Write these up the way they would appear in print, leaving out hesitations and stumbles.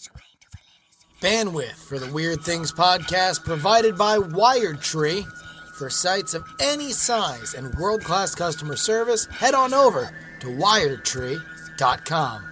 Bandwidth for the Weird Things podcast provided by WiredTree. For sites of any size and world-class customer service, head on over to wiredtree.com.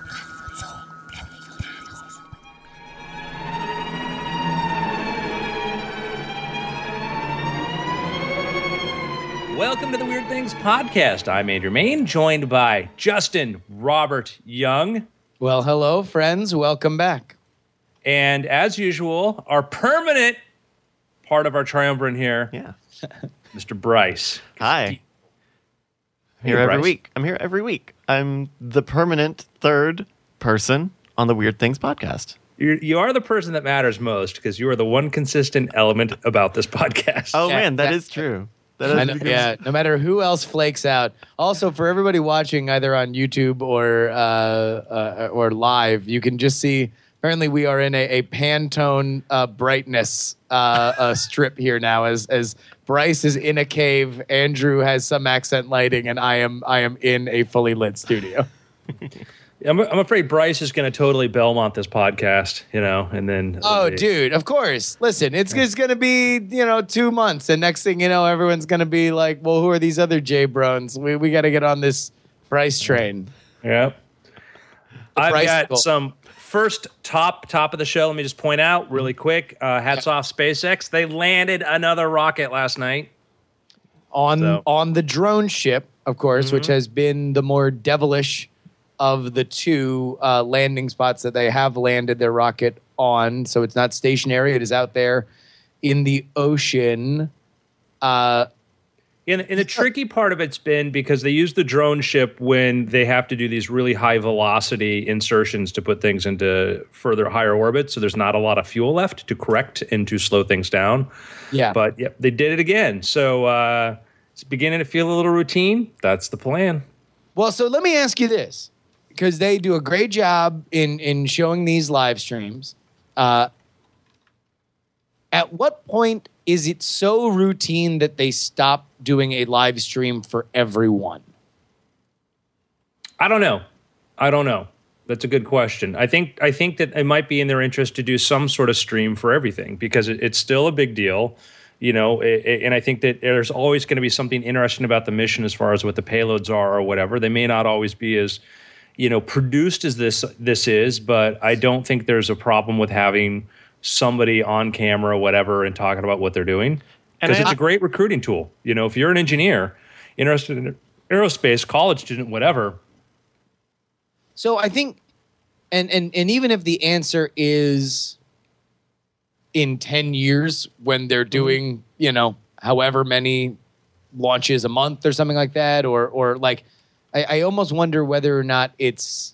Welcome to the Weird Things podcast. I'm Andrew Main, joined by Justin Robert Young. Well, hello, friends. Welcome back. And as usual, our permanent part of our triumvirate here, Mr. Bryce. Hi. Hey, Here every Bryce. week. I'm here every week. I'm the permanent third person on the Weird Things podcast. You are the person that matters most because you are the one consistent element about this podcast. Oh, Yeah, man, that yeah. is true. I know, yeah, no matter who else flakes out. Also, for everybody watching either on YouTube or live, you can just see. Apparently, we are in a Pantone brightness strip here now. As Bryce is in a cave, Andrew has some accent lighting, and I am in a fully lit studio. I'm afraid Bryce is going to totally Belmont this podcast, and then... Oh, dude, of course. Listen, it's going to be, 2 months. And next thing you know, everyone's going to be like, well, who are these other J-Brones? We got to get on this Bryce train. Yep. I've Bryce got goal. some first top of the show. Let me just point out really quick. Hats off SpaceX. They landed another rocket last night. On the drone ship, of course, which has been the more devilish of the two landing spots that they have landed their rocket on. So it's not stationary. It is out there in the ocean. And the tricky part of it's been because they use the drone ship when they have to do these really high velocity insertions to put things into further higher orbits. So there's not a lot of fuel left to correct and to slow things down. Yeah. But yep, they did it again. So it's beginning to feel a little routine. That's the plan. Well, so let me ask you this, because they do a great job in showing these live streams. At what point is it so routine that they stop doing a live stream for everyone? I don't know. That's a good question. I think that it might be in their interest to do some sort of stream for everything because it's still a big deal, and I think that there's always going to be something interesting about the mission as far as what the payloads are or whatever. They may not always be as, produced as this is, but I don't think there's a problem with having somebody on camera or whatever and talking about what they're doing because it's a great recruiting tool. If you're an engineer interested in aerospace, college student, whatever. So I think, and even if the answer is in 10 years when they're doing, however many launches a month or something like that, or like, I almost wonder whether or not it's,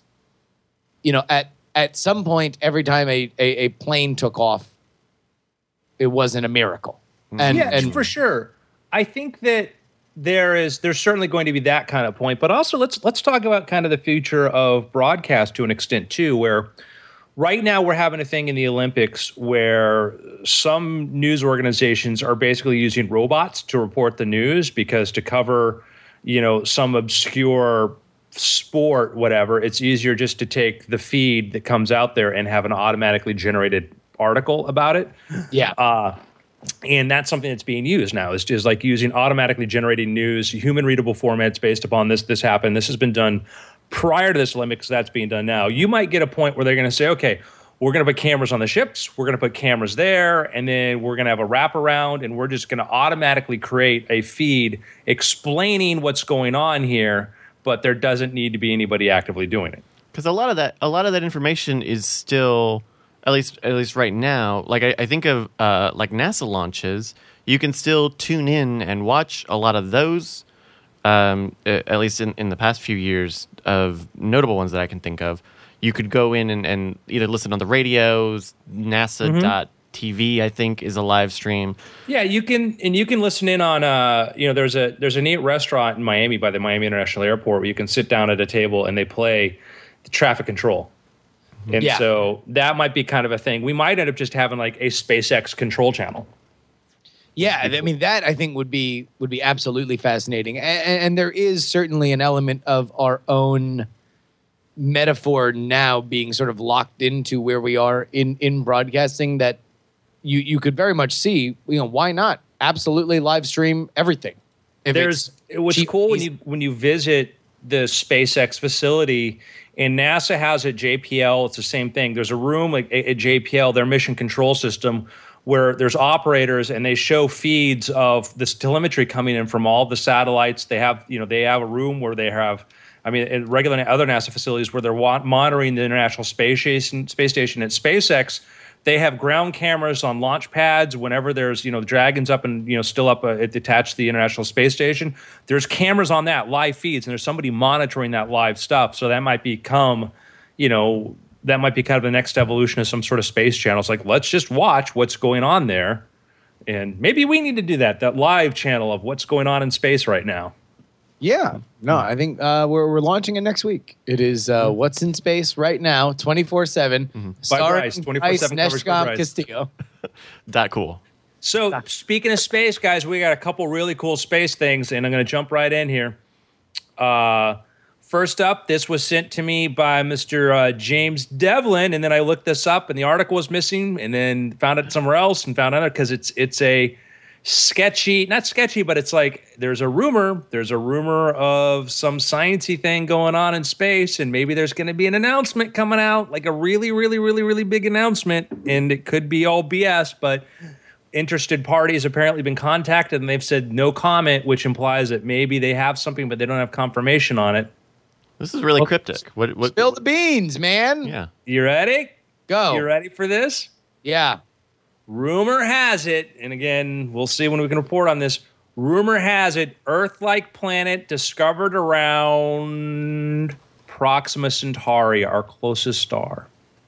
at some point, every time a plane took off, it wasn't a miracle. And for sure. I think that there's certainly going to be that kind of point, but also let's talk about kind of the future of broadcast to an extent too, where right now we're having a thing in the Olympics where some news organizations are basically using robots to report the news because to cover, some obscure sport, whatever, it's easier just to take the feed that comes out there and have an automatically generated article about it. yeah. And that's something that's being used now is like using automatically generating news, human readable formats based upon this happened. This has been done prior to this Olympics. That's being done now. You might get a point where they're going to say, okay, we're going to put cameras on the ships. We're going to put cameras there. And then we're going to have a wraparound and we're just going to automatically create a feed explaining what's going on here. But there doesn't need to be anybody actively doing it. Because a lot of that information is still, at least right now, like I think of like NASA launches, you can still tune in and watch a lot of those, at least in the past few years of notable ones that I can think of. You could go in and either listen on the radios, NASA.TV, I think, is a live stream. Yeah, you can listen in on there's a neat restaurant in Miami by the Miami International Airport where you can sit down at a table and they play the traffic control. And so that might be kind of a thing. We might end up just having like a SpaceX control channel. Yeah, I mean that I think would be absolutely fascinating, and there is certainly an element of our own metaphor now being sort of locked into where we are in broadcasting that you could very much see, why not absolutely live stream everything. What's cool when you visit the SpaceX facility, and NASA has at JPL, it's the same thing. There's a room like at JPL, their mission control system, where there's operators and they show feeds of this telemetry coming in from all the satellites. They have a room where they have, in regular other NASA facilities where they're monitoring the International Space Station at SpaceX. They have ground cameras on launch pads whenever there's, Dragon's up and, still up attached to the International Space Station. There's cameras on that, live feeds, and there's somebody monitoring that live stuff. So that might become, that might be kind of the next evolution of some sort of space channel. It's like, let's just watch what's going on there. And maybe we need to do that live channel of what's going on in space right now. Yeah. No, I think we're launching it next week. It is What's in Space right now, 24/7. Starring 24/7 Neshkov Castillo. That cool. So speaking of space, guys, we got a couple really cool space things, and I'm going to jump right in here. First up, this was sent to me by Mr. James Devlin, and then I looked this up, and the article was missing, and then found it somewhere else and found out because it's a sketchy, not sketchy, but it's like there's a rumor of some sciencey thing going on in space, and maybe there's going to be an announcement coming out, like a really, really, really, really big announcement, and it could be all BS, but interested parties apparently been contacted, and they've said no comment, which implies that maybe they have something, but they don't have confirmation on it. This is really cryptic. What? Spill the beans, man. Yeah. You ready? Go. You ready for this? Yeah. Rumor has it, and again, we'll see when we can report on this. Rumor has it, Earth-like planet discovered around Proxima Centauri, our closest star.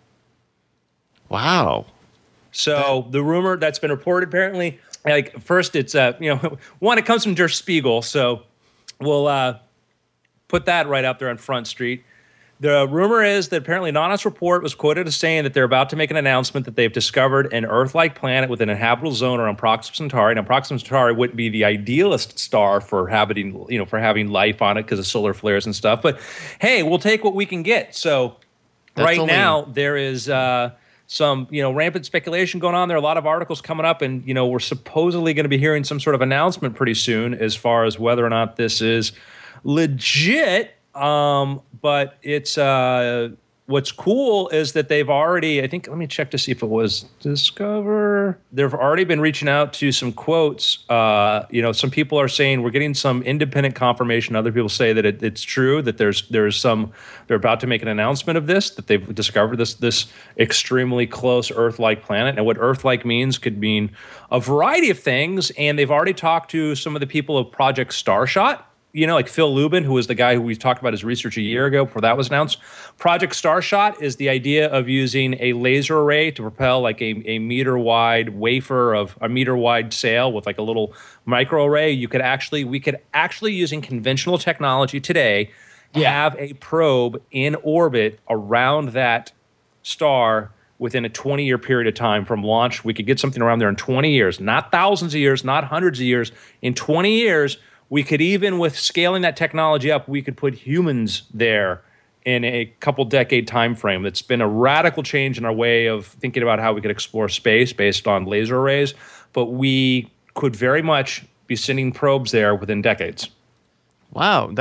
Wow. So the rumor that's been reported, apparently, like first it's one, it comes from Der Spiegel, so we'll put that right out there on Front Street. The rumor is that apparently an honest report was quoted as saying that they're about to make an announcement that they've discovered an Earth-like planet with an inhabitable zone around Proxima Centauri. Now, Proxima Centauri wouldn't be the idealist star for having life on it because of solar flares and stuff. But hey, we'll take what we can get. So now there is some rampant speculation going on. There are a lot of articles coming up, and we're supposedly going to be hearing some sort of announcement pretty soon as far as whether or not this is legit. But it's what's cool is that they've already, I think, let me check to see if it was Discover. They've already been reaching out to some quotes. Some people are saying we're getting some independent confirmation. Other people say that it's true, that there's some, they're about to make an announcement of this, that they've discovered this extremely close Earth-like planet. And what Earth-like means could mean a variety of things. And they've already talked to some of the people of Project Starshot. Like Phil Lubin, who was the guy who we talked about his research a year ago before that was announced. Project Starshot is the idea of using a laser array to propel like a meter-wide wafer of a meter-wide sail with like a little microarray. We could actually using conventional technology today have a probe in orbit around that star within a 20-year period of time from launch. We could get something around there in 20 years, not thousands of years, not hundreds of years. In 20 years, we could, even with scaling that technology up, we could put humans there in a couple decade time frame. That's been a radical change in our way of thinking about how we could explore space based on laser arrays. But we could very much be sending probes there within decades. Wow,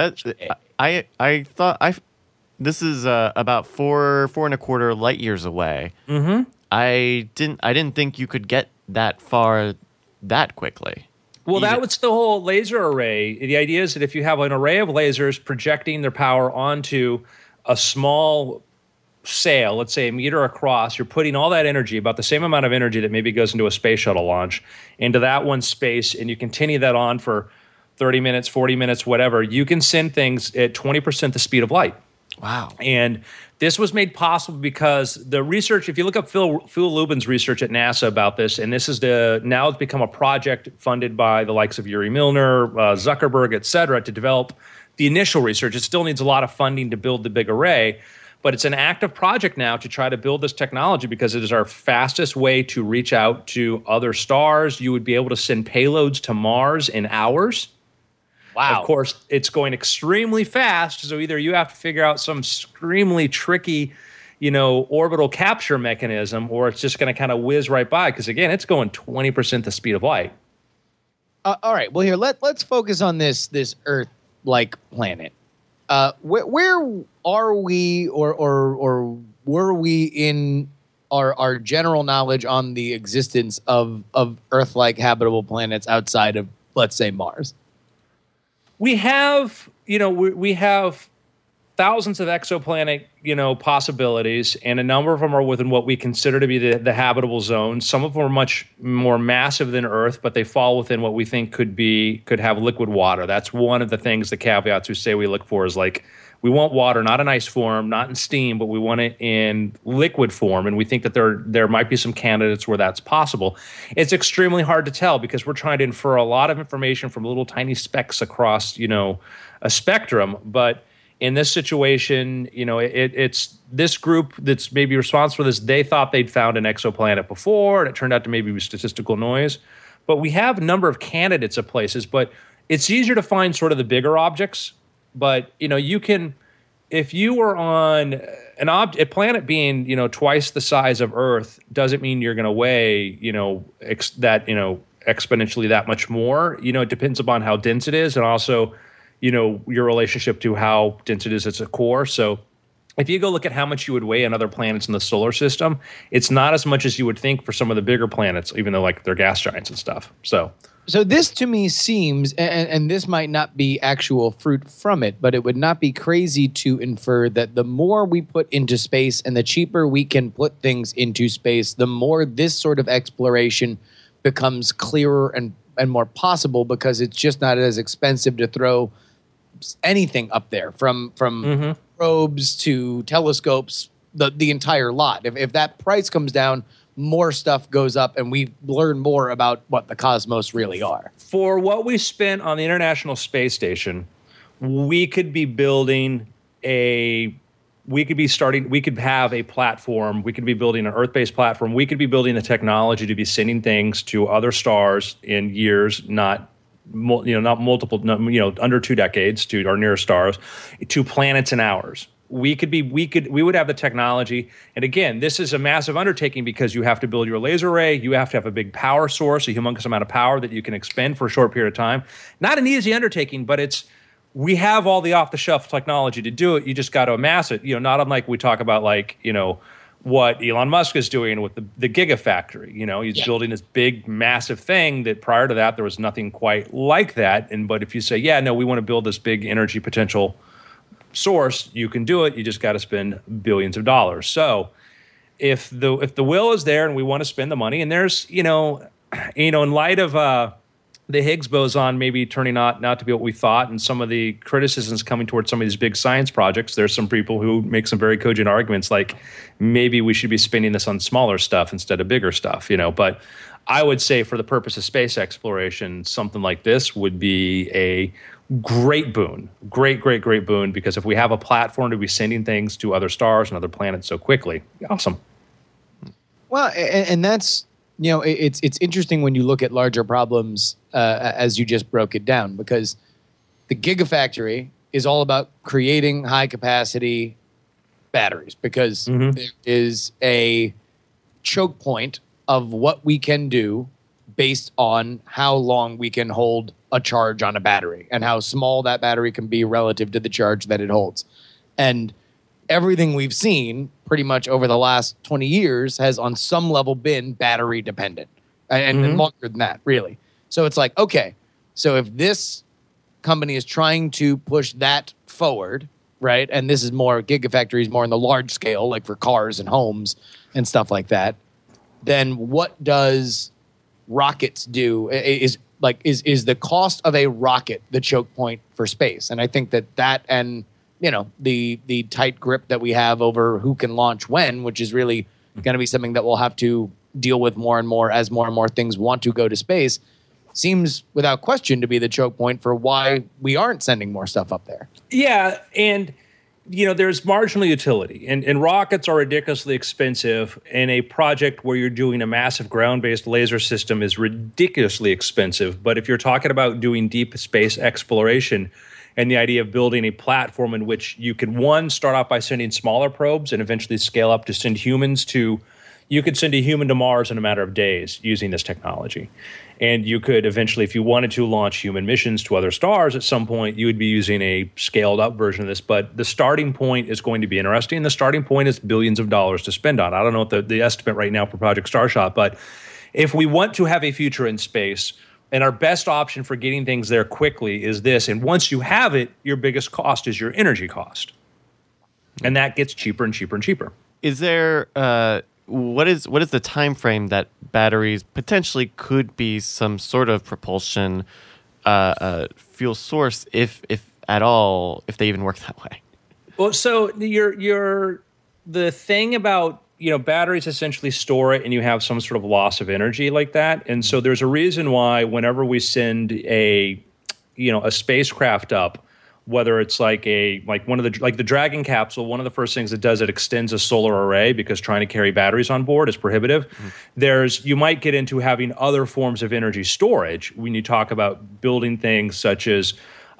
I thought this is about 4.25 light years away. Mm-hmm. I didn't think you could get that far that quickly. Well, that was the whole laser array. The idea is that if you have an array of lasers projecting their power onto a small sail, let's say a meter across, you're putting all that energy, about the same amount of energy that maybe goes into a space shuttle launch, into that one space, and you continue that on for 30 minutes, 40 minutes, whatever. You can send things at 20% the speed of light. Wow. And this was made possible because the research, if you look up Phil Lubin's research at NASA about this, and this is now it's become a project funded by the likes of Yuri Milner, Zuckerberg, et cetera, to develop the initial research. It still needs a lot of funding to build the big array, but it's an active project now to try to build this technology because it is our fastest way to reach out to other stars. You would be able to send payloads to Mars in hours. Wow. Of course, it's going extremely fast. So either you have to figure out some extremely tricky, orbital capture mechanism, or it's just going to kind of whiz right by. Because again, it's going 20% the speed of light. All right. Well, here let's focus on this Earth-like planet. Where are we, or were we in our general knowledge on the existence of Earth-like habitable planets outside of, let's say, Mars? We have, we have thousands of exoplanet, possibilities, and a number of them are within what we consider to be the habitable zone. Some of them are much more massive than Earth, but they fall within what we think could have liquid water. That's one of the things, the caveats we say we look for is like, we want water, not in ice form, not in steam, but we want it in liquid form. And we think that there might be some candidates where that's possible. It's extremely hard to tell because we're trying to infer a lot of information from little tiny specks across, a spectrum. But in this situation, it's this group that's maybe responsible for this. They thought they'd found an exoplanet before, and it turned out to maybe be statistical noise. But we have a number of candidates of places, but it's easier to find sort of the bigger objects. But, you can, if you were on a planet being, twice the size of Earth, doesn't mean you're going to weigh, exponentially that much more. It depends upon how dense it is and also, your relationship to how dense it is at its core. So if you go look at how much you would weigh on other planets in the solar system, it's not as much as you would think for some of the bigger planets, even though like they're gas giants and stuff. So this to me seems, and this might not be actual fruit from it, but it would not be crazy to infer that the more we put into space and the cheaper we can put things into space, the more this sort of exploration becomes clearer and more possible because it's just not as expensive to throw anything up there from probes to telescopes, the entire lot. If that price comes down, more stuff goes up and we learn more about what the cosmos really are. For what we spent on the International Space Station, we could be building we could have a platform, we could be building an Earth-based platform, we could be building the technology to be sending things to other stars in years, not multiple, under 2 decades to our nearest stars, to planets in hours. We would have the technology. And again, this is a massive undertaking because you have to build your laser array. You have to have a big power source, a humongous amount of power that you can expend for a short period of time. Not an easy undertaking, but we have all the off-the-shelf technology to do it. You just got to amass it. Not unlike we talk about what Elon Musk is doing with the Gigafactory. He's building this big, massive thing that prior to that, there was nothing quite like that. But if you say, we want to build this big energy potential source, you can do it. You just got to spend billions of dollars. So if the will is there and we want to spend the money, and there's in light of the Higgs boson maybe turning out not to be what we thought, and some of the criticisms coming towards some of these big science projects, there's some people who make some very cogent arguments like maybe we should be spending this on smaller stuff instead of bigger stuff. But I would say for the purpose of space exploration, something like this would be a great boon, great boon, because if we have a platform to be sending things to other stars and other planets so quickly, awesome. Well, and that's, it's interesting when you look at larger problems as you just broke it down, because the Gigafactory is all about creating high capacity batteries because there is a choke point of what we can do based on how long we can hold a charge on a battery and how small that battery can be relative to the charge that it holds. And everything we've seen pretty much over the last 20 years has on some level been battery dependent and longer than that, really. So it's like, okay, so if this company is trying to push that forward, right, and this is more, Gigafactory is more in the large scale, like for cars and homes and stuff like that, then what does rockets do? Is the cost of a rocket the choke point for space? And I think that and the tight grip that we have over who can launch when, which is really going to be something that we'll have to deal with more and more things want to go to space, seems without question to be the choke point for why we aren't sending more stuff up there. Yeah, and there's marginal utility, and rockets are ridiculously expensive, and a project where you're doing a massive ground-based laser system is ridiculously expensive. But if you're talking about doing deep space exploration and the idea of building a platform in which you can, one, start off by sending smaller probes and eventually scale up to send humans to, you could send a human to Mars in a matter of days using this technology. And you could eventually, if you wanted to, launch human missions to other stars at some point, you would be using a scaled up version of this. But the starting point is going to be interesting. The starting point is billions of dollars to spend on. I don't know what the estimate right now for Project Starshot, but if we want to have a future in space, and our best option for getting things there quickly is this, and once you have it, your biggest cost is your energy cost. And that gets cheaper and cheaper and cheaper. Is there what is the time frame that batteries potentially could be some sort of propulsion fuel source, if at all, if they even work that way? Well, so the thing about batteries essentially store it, and you have some sort of loss of energy like that. And so there's a reason why whenever we send a spacecraft up, whether it's like the Dragon capsule, one of the first things it does, it extends a solar array, because trying to carry batteries on board is prohibitive. You might get into having other forms of energy storage when you talk about building things such as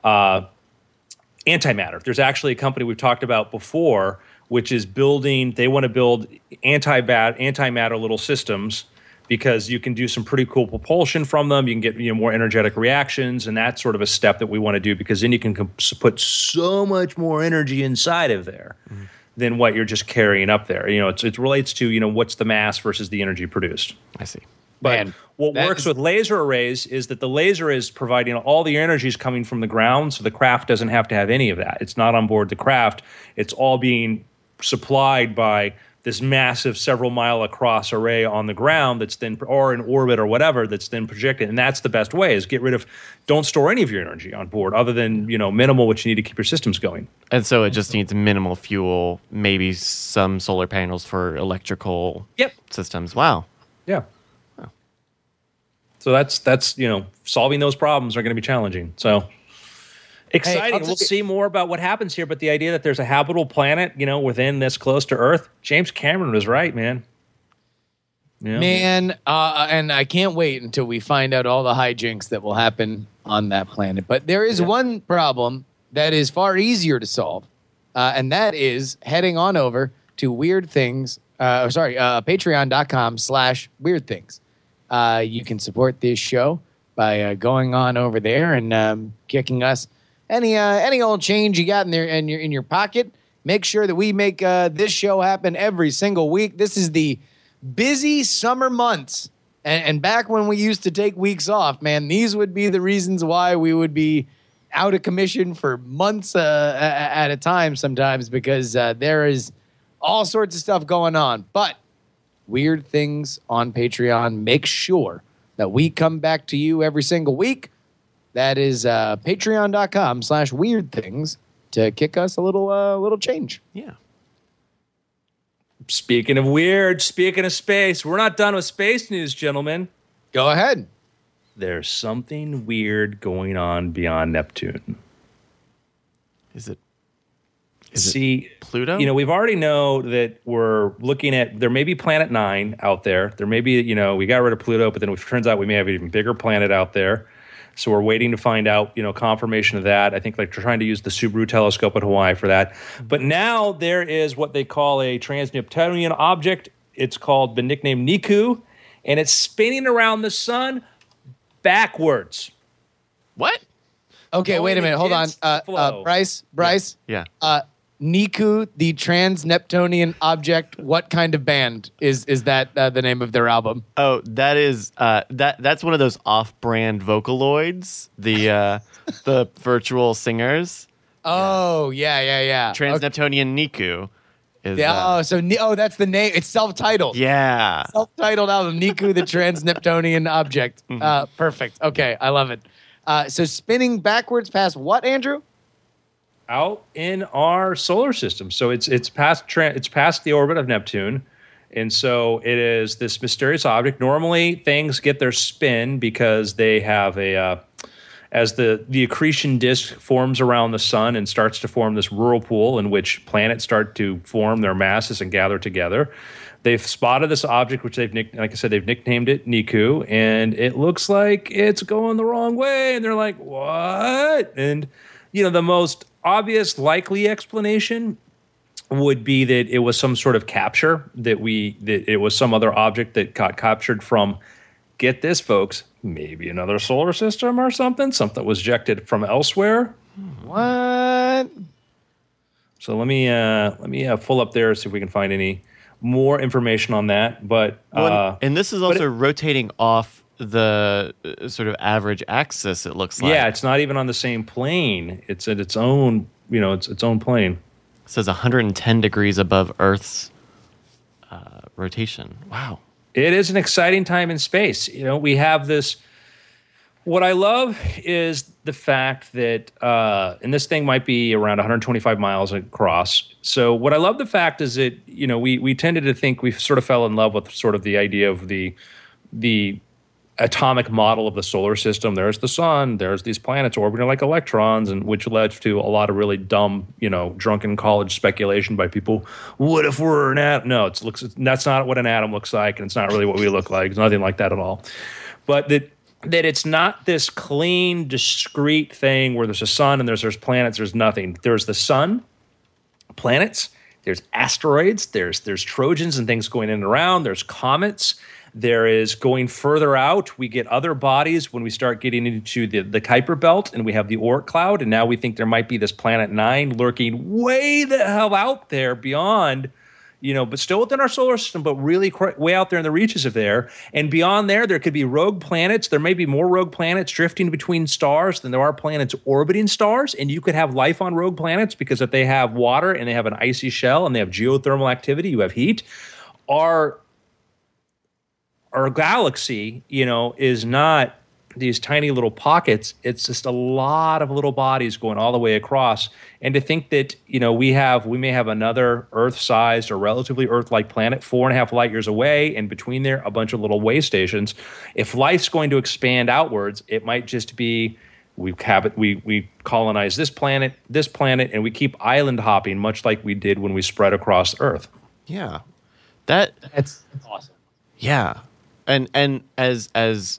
antimatter. There's actually a company we've talked about before, which is they want to build antimatter little systems, because you can do some pretty cool propulsion from them. You can get more energetic reactions, and that's sort of a step that we want to do, because then you can put so much more energy inside of there than what you're just carrying up there. It relates to what's the mass versus the energy produced. I see. But what works with laser arrays is that the laser is providing all the energy is coming from the ground, so the craft doesn't have to have any of that. It's not on board the craft. It's all being supplied by this massive several mile across array on the ground that's then, or in orbit or whatever, that's then projected. And that's the best way, is don't store any of your energy on board other than, minimal, which you need to keep your systems going. And so it just needs minimal fuel, maybe some solar panels for electrical systems. Wow. Yeah. Wow. So that's solving those problems are going to be challenging. So exciting. We'll see more about what happens here, but the idea that there's a habitable planet, within this close to Earth, James Cameron was right, man. Yeah. Man, and I can't wait until we find out all the hijinks that will happen on that planet. But there is one problem that is far easier to solve, and that is heading on over to patreon.com/weirdthings. You can support this show by going on over there and kicking us any old change you got in your pocket. Make sure that we make this show happen every single week. This is the busy summer months, and back when we used to take weeks off, man, these would be the reasons why we would be out of commission for months at a time sometimes, because there is all sorts of stuff going on. But Weird Things on Patreon, make sure that we come back to you every single week. That is patreon.com/weirdthings to kick us a little change. Yeah. Speaking of weird, speaking of space, we're not done with space news, gentlemen. Go ahead. There's something weird going on beyond Neptune. Is it Pluto? We've already know that we're looking at, there may be Planet 9 out there. There may be, we got rid of Pluto, but then it turns out we may have an even bigger planet out there. So we're waiting to find out, confirmation of that. I think they're trying to use the Subaru telescope in Hawaii for that. But now there is what they call a trans-Neptunian object. It's been nicknamed Niku, and it's spinning around the sun backwards. What? Okay, wait a minute. Hold on. Bryce. Yeah. Niku, the trans-Neptunian object. What kind of band is that? The name of their album? Oh, that is that's one of those off-brand Vocaloids, the virtual singers. Oh, yeah. Trans-Neptunian Niku is. Yeah. That's the name. It's self-titled. Yeah. Self-titled album, Niku, the trans-Neptunian object. Mm-hmm. Perfect. Okay, I love it. So spinning backwards past what, Andrew? Out in our solar system. So it's past the orbit of Neptune. And so it is this mysterious object. Normally things get their spin because they have a as the accretion disk forms around the sun and starts to form this whirlpool in which planets start to form their masses and gather together. They've spotted this object, which they've nicknamed it Niku, and it looks like it's going the wrong way. And they're like, "What?" And the most obvious, likely explanation would be that it was some sort of capture, that it was some other object that got captured from, get this, folks, maybe another solar system or something was ejected from elsewhere. What? So let me pull up there, see if we can find any more information on that. But and this is also rotating off the sort of average axis, it looks like. Yeah, it's not even on the same plane. It's at its own, its own plane. It says 110 degrees above Earth's rotation. Wow. It is an exciting time in space. We have this. What I love is the fact that, and this thing might be around 125 miles across. So what I love the fact is that, we tended to think, we sort of fell in love with sort of the idea of the atomic model of the solar system. There's the sun, there's these planets orbiting like electrons, and which led to a lot of really dumb, drunken college speculation by people. What if we're an atom? No, that's not what an atom looks like, and it's not really what we look like. It's nothing like that at all. But that it's not this clean, discrete thing where there's a sun and there's planets, there's nothing. There's the sun, planets, there's asteroids, there's Trojans and things going in and around, there's comets, there is going further out. We get other bodies when we start getting into the Kuiper Belt, and we have the Oort cloud, and now we think there might be this Planet 9 lurking way the hell out there beyond, but still within our solar system, but really way out there in the reaches of there. And beyond there could be rogue planets. There may be more rogue planets drifting between stars than there are planets orbiting stars. And you could have life on rogue planets because if they have water and they have an icy shell and they have geothermal activity, you have heat. Our galaxy, is not these tiny little pockets. It's just a lot of little bodies going all the way across. And to think that, we may have another Earth-sized or relatively Earth-like planet 4.5 light years away, and between there, a bunch of little way stations. If life's going to expand outwards, it might just be we colonize this planet, and we keep island hopping, much like we did when we spread across Earth. Yeah. That's awesome. Yeah. And as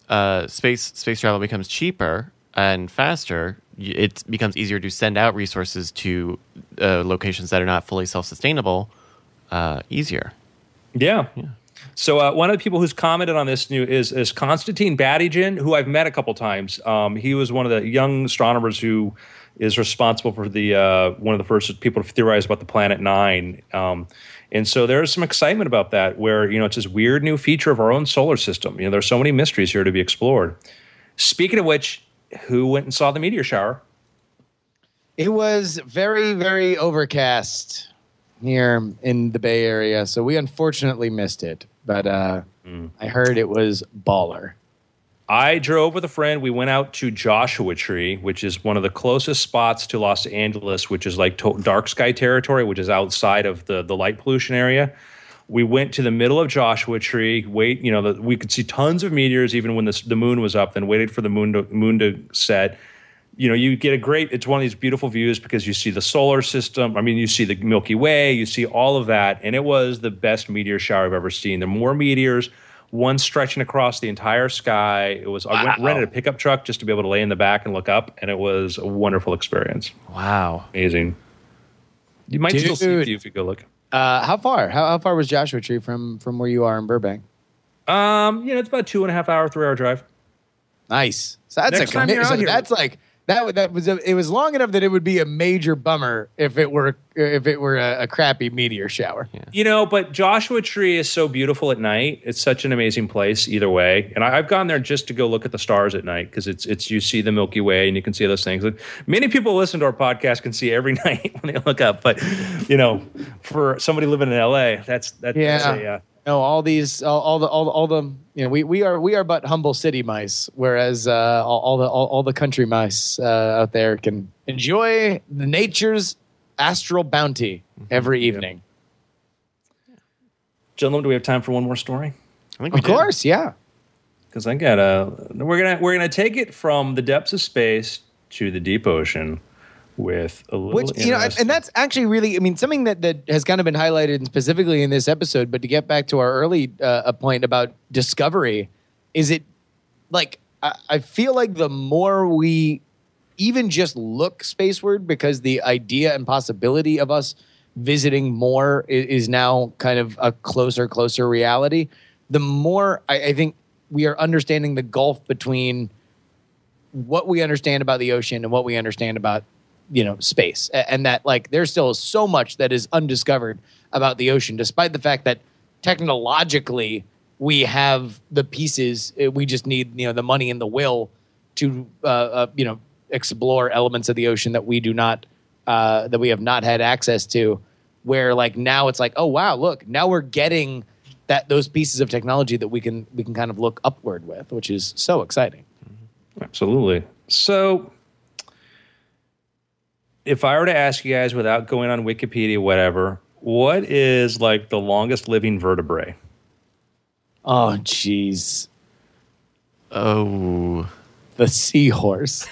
space travel becomes cheaper and faster, it becomes easier to send out resources to locations that are not fully self-sustainable easier. Yeah. So one of the people who's commented on this is Konstantin Batygin, who I've met a couple times. He was one of the young astronomers who is responsible for the one of the first people to theorize about the Planet 9. And so there's some excitement about that, where it's this weird new feature of our own solar system. There's so many mysteries here to be explored. Speaking of which, who went and saw the meteor shower? It was very, very overcast here in the Bay Area, so we unfortunately missed it. But I heard it was baller. I drove with a friend. We went out to Joshua Tree, which is one of the closest spots to Los Angeles, which is like dark sky territory, which is outside of the light pollution area. We went to the middle of Joshua Tree. We could see tons of meteors even when the moon was up. Then waited for the moon to set. You get it's one of these beautiful views because you see the solar system. I mean, you see the Milky Way. You see all of that, and it was the best meteor shower I've ever seen. There were more meteors. One stretching across the entire sky. It was. I rented a pickup truck just to be able to lay in the back and look up, and it was a wonderful experience. Wow, amazing! You might still see it if you go look. How far? How far was Joshua Tree from where you are in Burbank? It's about 2.5 hour, 3 hour drive. Nice. So that's Next time you're out here. That's like that was it was long enough that it would be a major bummer if it were a crappy meteor shower. Yeah. But Joshua Tree is so beautiful at night. It's such an amazing place either way. And I've gone there just to go look at the stars at night because it's you see the Milky Way and you can see those things. And many people listen to our podcast can see every night when they look up. But for somebody living in LA, that's all the we are but humble city mice, whereas all the country mice out there can enjoy the nature's astral bounty every evening. Gentlemen, do we have time for one more story? I think we Of course, yeah. because we're gonna take it from the depths of space to the deep ocean with a little Which, you know, and that's actually really, I mean, something that has kind of been highlighted specifically in this episode, but to get back to our early point about discovery, is it like, I feel like the more we even just look spaceward, because the idea and possibility of us visiting more is now kind of a closer reality, the more I think we are understanding the gulf between what we understand about the ocean and what we understand about, you know, space, and that like there's still so much that is undiscovered about the ocean, despite the fact that technologically we have the pieces. We just need, you know, the money and the will to you know, explore elements of the ocean that we do not that we have not had access to, where like now it's like, oh wow, look, now we're getting those pieces of technology that we can kind of look upward with, which is so exciting. Absolutely. So if I were to ask you guys, without going on Wikipedia, whatever, what is like the longest living vertebrae? Oh, jeez. Oh, The seahorse.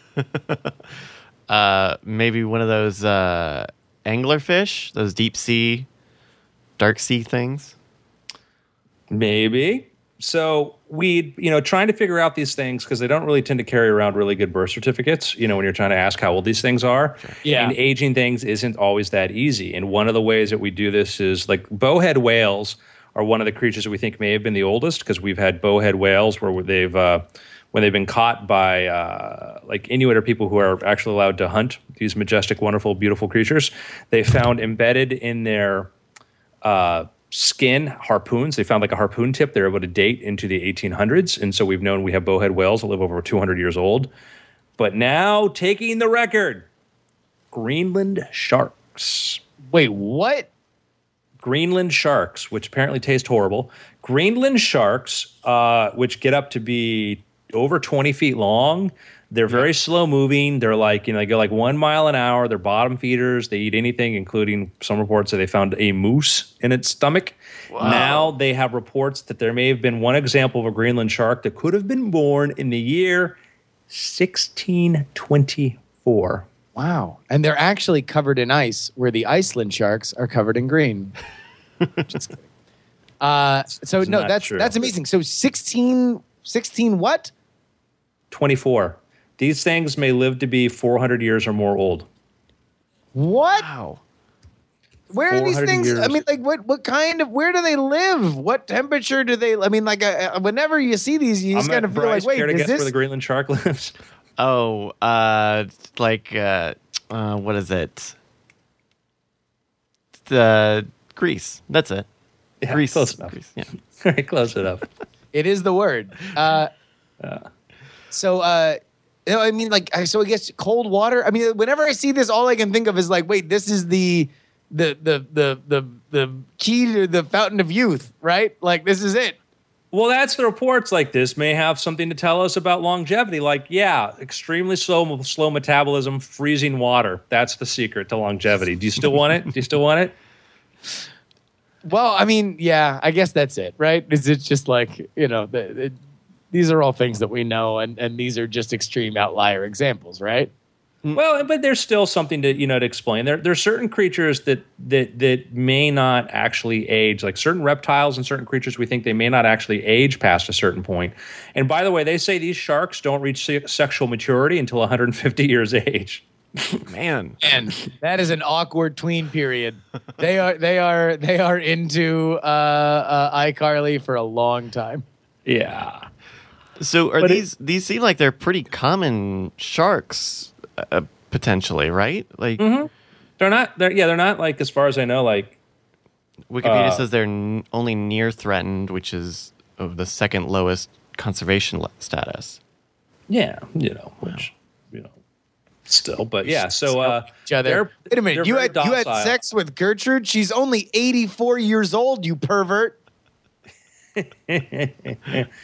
maybe one of those anglerfish, those deep sea, dark sea things. Maybe. So trying to figure out these things, because they don't really tend to carry around really good birth certificates, you know, when you're trying to ask how old these things are. Sure. Yeah. And aging things isn't always that easy. And one of the ways that we do this is like bowhead whales are one of the creatures that we think may have been the oldest, because we've had bowhead whales where they've when they've been caught by like Inuit or people who are actually allowed to hunt these majestic, wonderful, beautiful creatures, they found embedded in their skin harpoons. They found like a harpoon tip they were able to date into the 1800s. And so we've known we have bowhead whales that live over 200 years old. But now taking the record, Greenland sharks. Wait, what? Greenland sharks, which apparently taste horrible. Greenland sharks, which get up to be over 20 feet long. They're very slow moving. They're like, you know, they go like 1 mile an hour. They're bottom feeders. They eat anything, including some reports that they found a moose in its stomach. Wow. Now they have reports that there may have been one example of a Greenland shark that could have been born in the year 1624. Wow. And they're actually covered in ice, where the Iceland sharks are covered in green. Just kidding. So no, that's amazing. So 16 what? 24. These things may live to be 400 years or more old. What? Wow. Where are these things? Years. I mean, like, what kind of? Where do they live? What temperature do they? I mean, like, whenever you see these, you just kind of feel like, wait, care to is guess this where the Greenland shark lives? Oh, what is it? The Greece. That's it. Yeah, Greece. close enough. Greece, yeah. Very close enough. It is the word. So, I mean, like, so I guess cold water. I mean, whenever I see this, all I can think of is like, wait, this is the key to the fountain of youth, right? Like, this is it. Well, that's the reports. Like, this may have something to tell us about longevity. Like, yeah, extremely slow metabolism, freezing water. That's the secret to longevity. Do you still want it? Do you still want it? Well, I mean, yeah, I guess that's it, right? Is it just like, you know, these are all things that we know, and these are just extreme outlier examples, right? Well, but there's still something to to explain. There's certain creatures that may not actually age, like certain reptiles and certain creatures. We think they may not actually age past a certain point. And by the way, they say these sharks don't reach sexual maturity until 150 years age. Man, and that is an awkward tween period. They are into iCarly for a long time. Yeah. So these seem like they're pretty common sharks, potentially, right? Like they're not like, as far as I know, like Wikipedia says they're only near threatened, which is the second lowest conservation status. Yeah, which still, but yeah. So each other. Wait a minute, you had sex with Gertrude? She's only 84 years old. You pervert.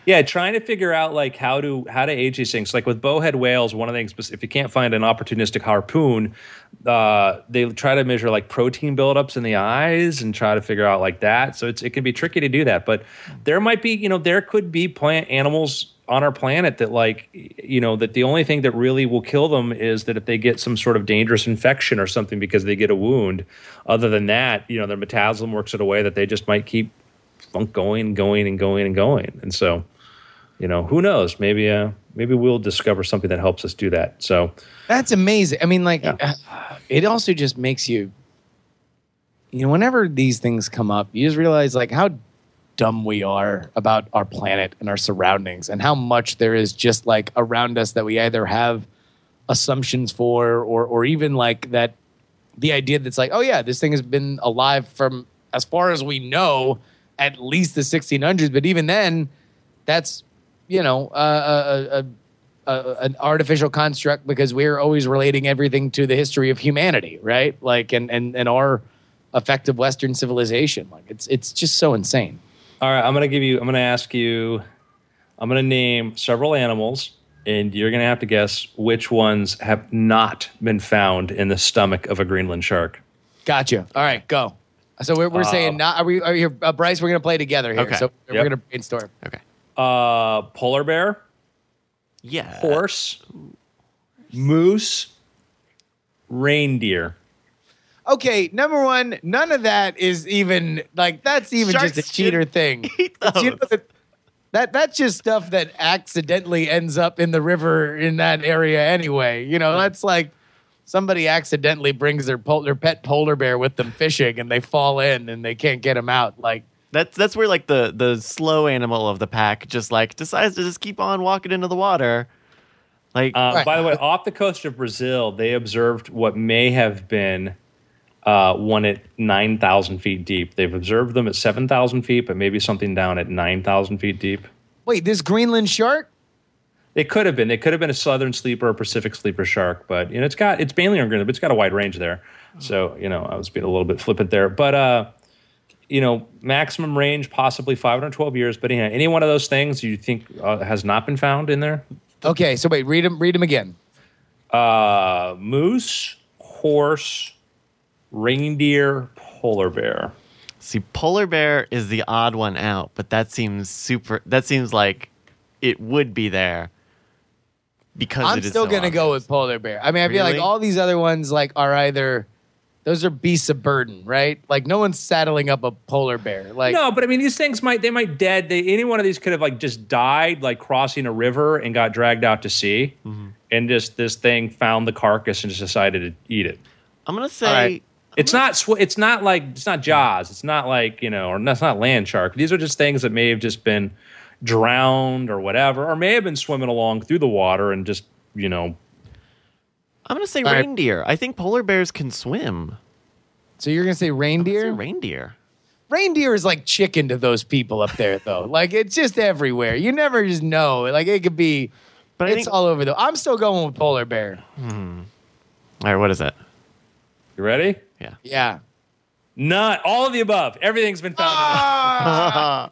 Yeah, trying to figure out like how to age these things. Like with bowhead whales, one of the things, if you can't find an opportunistic harpoon, they try to measure like protein buildups in the eyes and try to figure out like that. So it can be tricky to do that. But there might be, there could be plant animals on our planet that that the only thing that really will kill them is that if they get some sort of dangerous infection or something because they get a wound. Other than that, their metabolism works in a way that they just might keep going. And so, who knows? Maybe we'll discover something that helps us do that. So that's amazing. I mean, it also just makes you, whenever these things come up, you just realize like how dumb we are about our planet and our surroundings and how much there is just like around us that we either have assumptions for or even like that the idea that's like, oh yeah, this thing has been alive from as far as we know at least the 1600s, but even then that's an artificial construct because we're always relating everything to the history of humanity, right? Like and our effective Western civilization. Like it's just so insane. All right, I'm going to name several animals, and you're going to have to guess which ones have not been found in the stomach of a Greenland shark. Gotcha. All right, go. So we're saying not. Are you, Bryce? We're going to play together here. Okay. So we're going to brainstorm. Okay. Polar bear, Yeah. horse, moose, reindeer. Okay, number one, none of that is even like that's even Sharks just a cheater shouldn't thing. eat those. That's just stuff that accidentally ends up in the river in that area anyway. That's like somebody accidentally brings their pet polar bear with them fishing and they fall in and they can't get them out. Like That's where like the slow animal of the pack just like decides to just keep on walking into the water. Like By the way, off the coast of Brazil, they observed what may have been one at 9,000 feet deep. They've observed them at 7,000 feet, but maybe something down at 9,000 feet deep. wait, this Greenland shark? They could have been. They could have been a southern sleeper or Pacific sleeper shark, but it's mainly on Greenland, but it's got a wide range there. So I was being a little bit flippant there, but maximum range possibly 512 years. But any one of those things you think has not been found in there? Okay, so wait, read them again. Moose, horse, reindeer, polar bear. see, polar bear is the odd one out, but that seems like it would be there because I'm it is still so gonna go obvious. with polar bear. I mean, I feel like Really? all these other ones like are either those are beasts of burden, right? Like no one's saddling up a polar bear. Like No, but I mean, these things might dead. Any one of these could have like just died, like crossing a river and got dragged out to sea, and just this thing found the carcass and just decided to eat it. I'm gonna say All right. It's not Jaws. It's not like or that's not land shark. These are just things that may have just been drowned or whatever, or may have been swimming along through the water and just I'm gonna say All right. reindeer. I think polar bears can swim. so you're gonna say Say reindeer? reindeer. Reindeer is like chicken to those people up there, though. Like it's just everywhere. You never just know. Like it could be. But I It's think, all over though. I'm still going with polar bear. all right, what is it? you ready? Yeah. Yeah. Not all of the above. Everything's been found.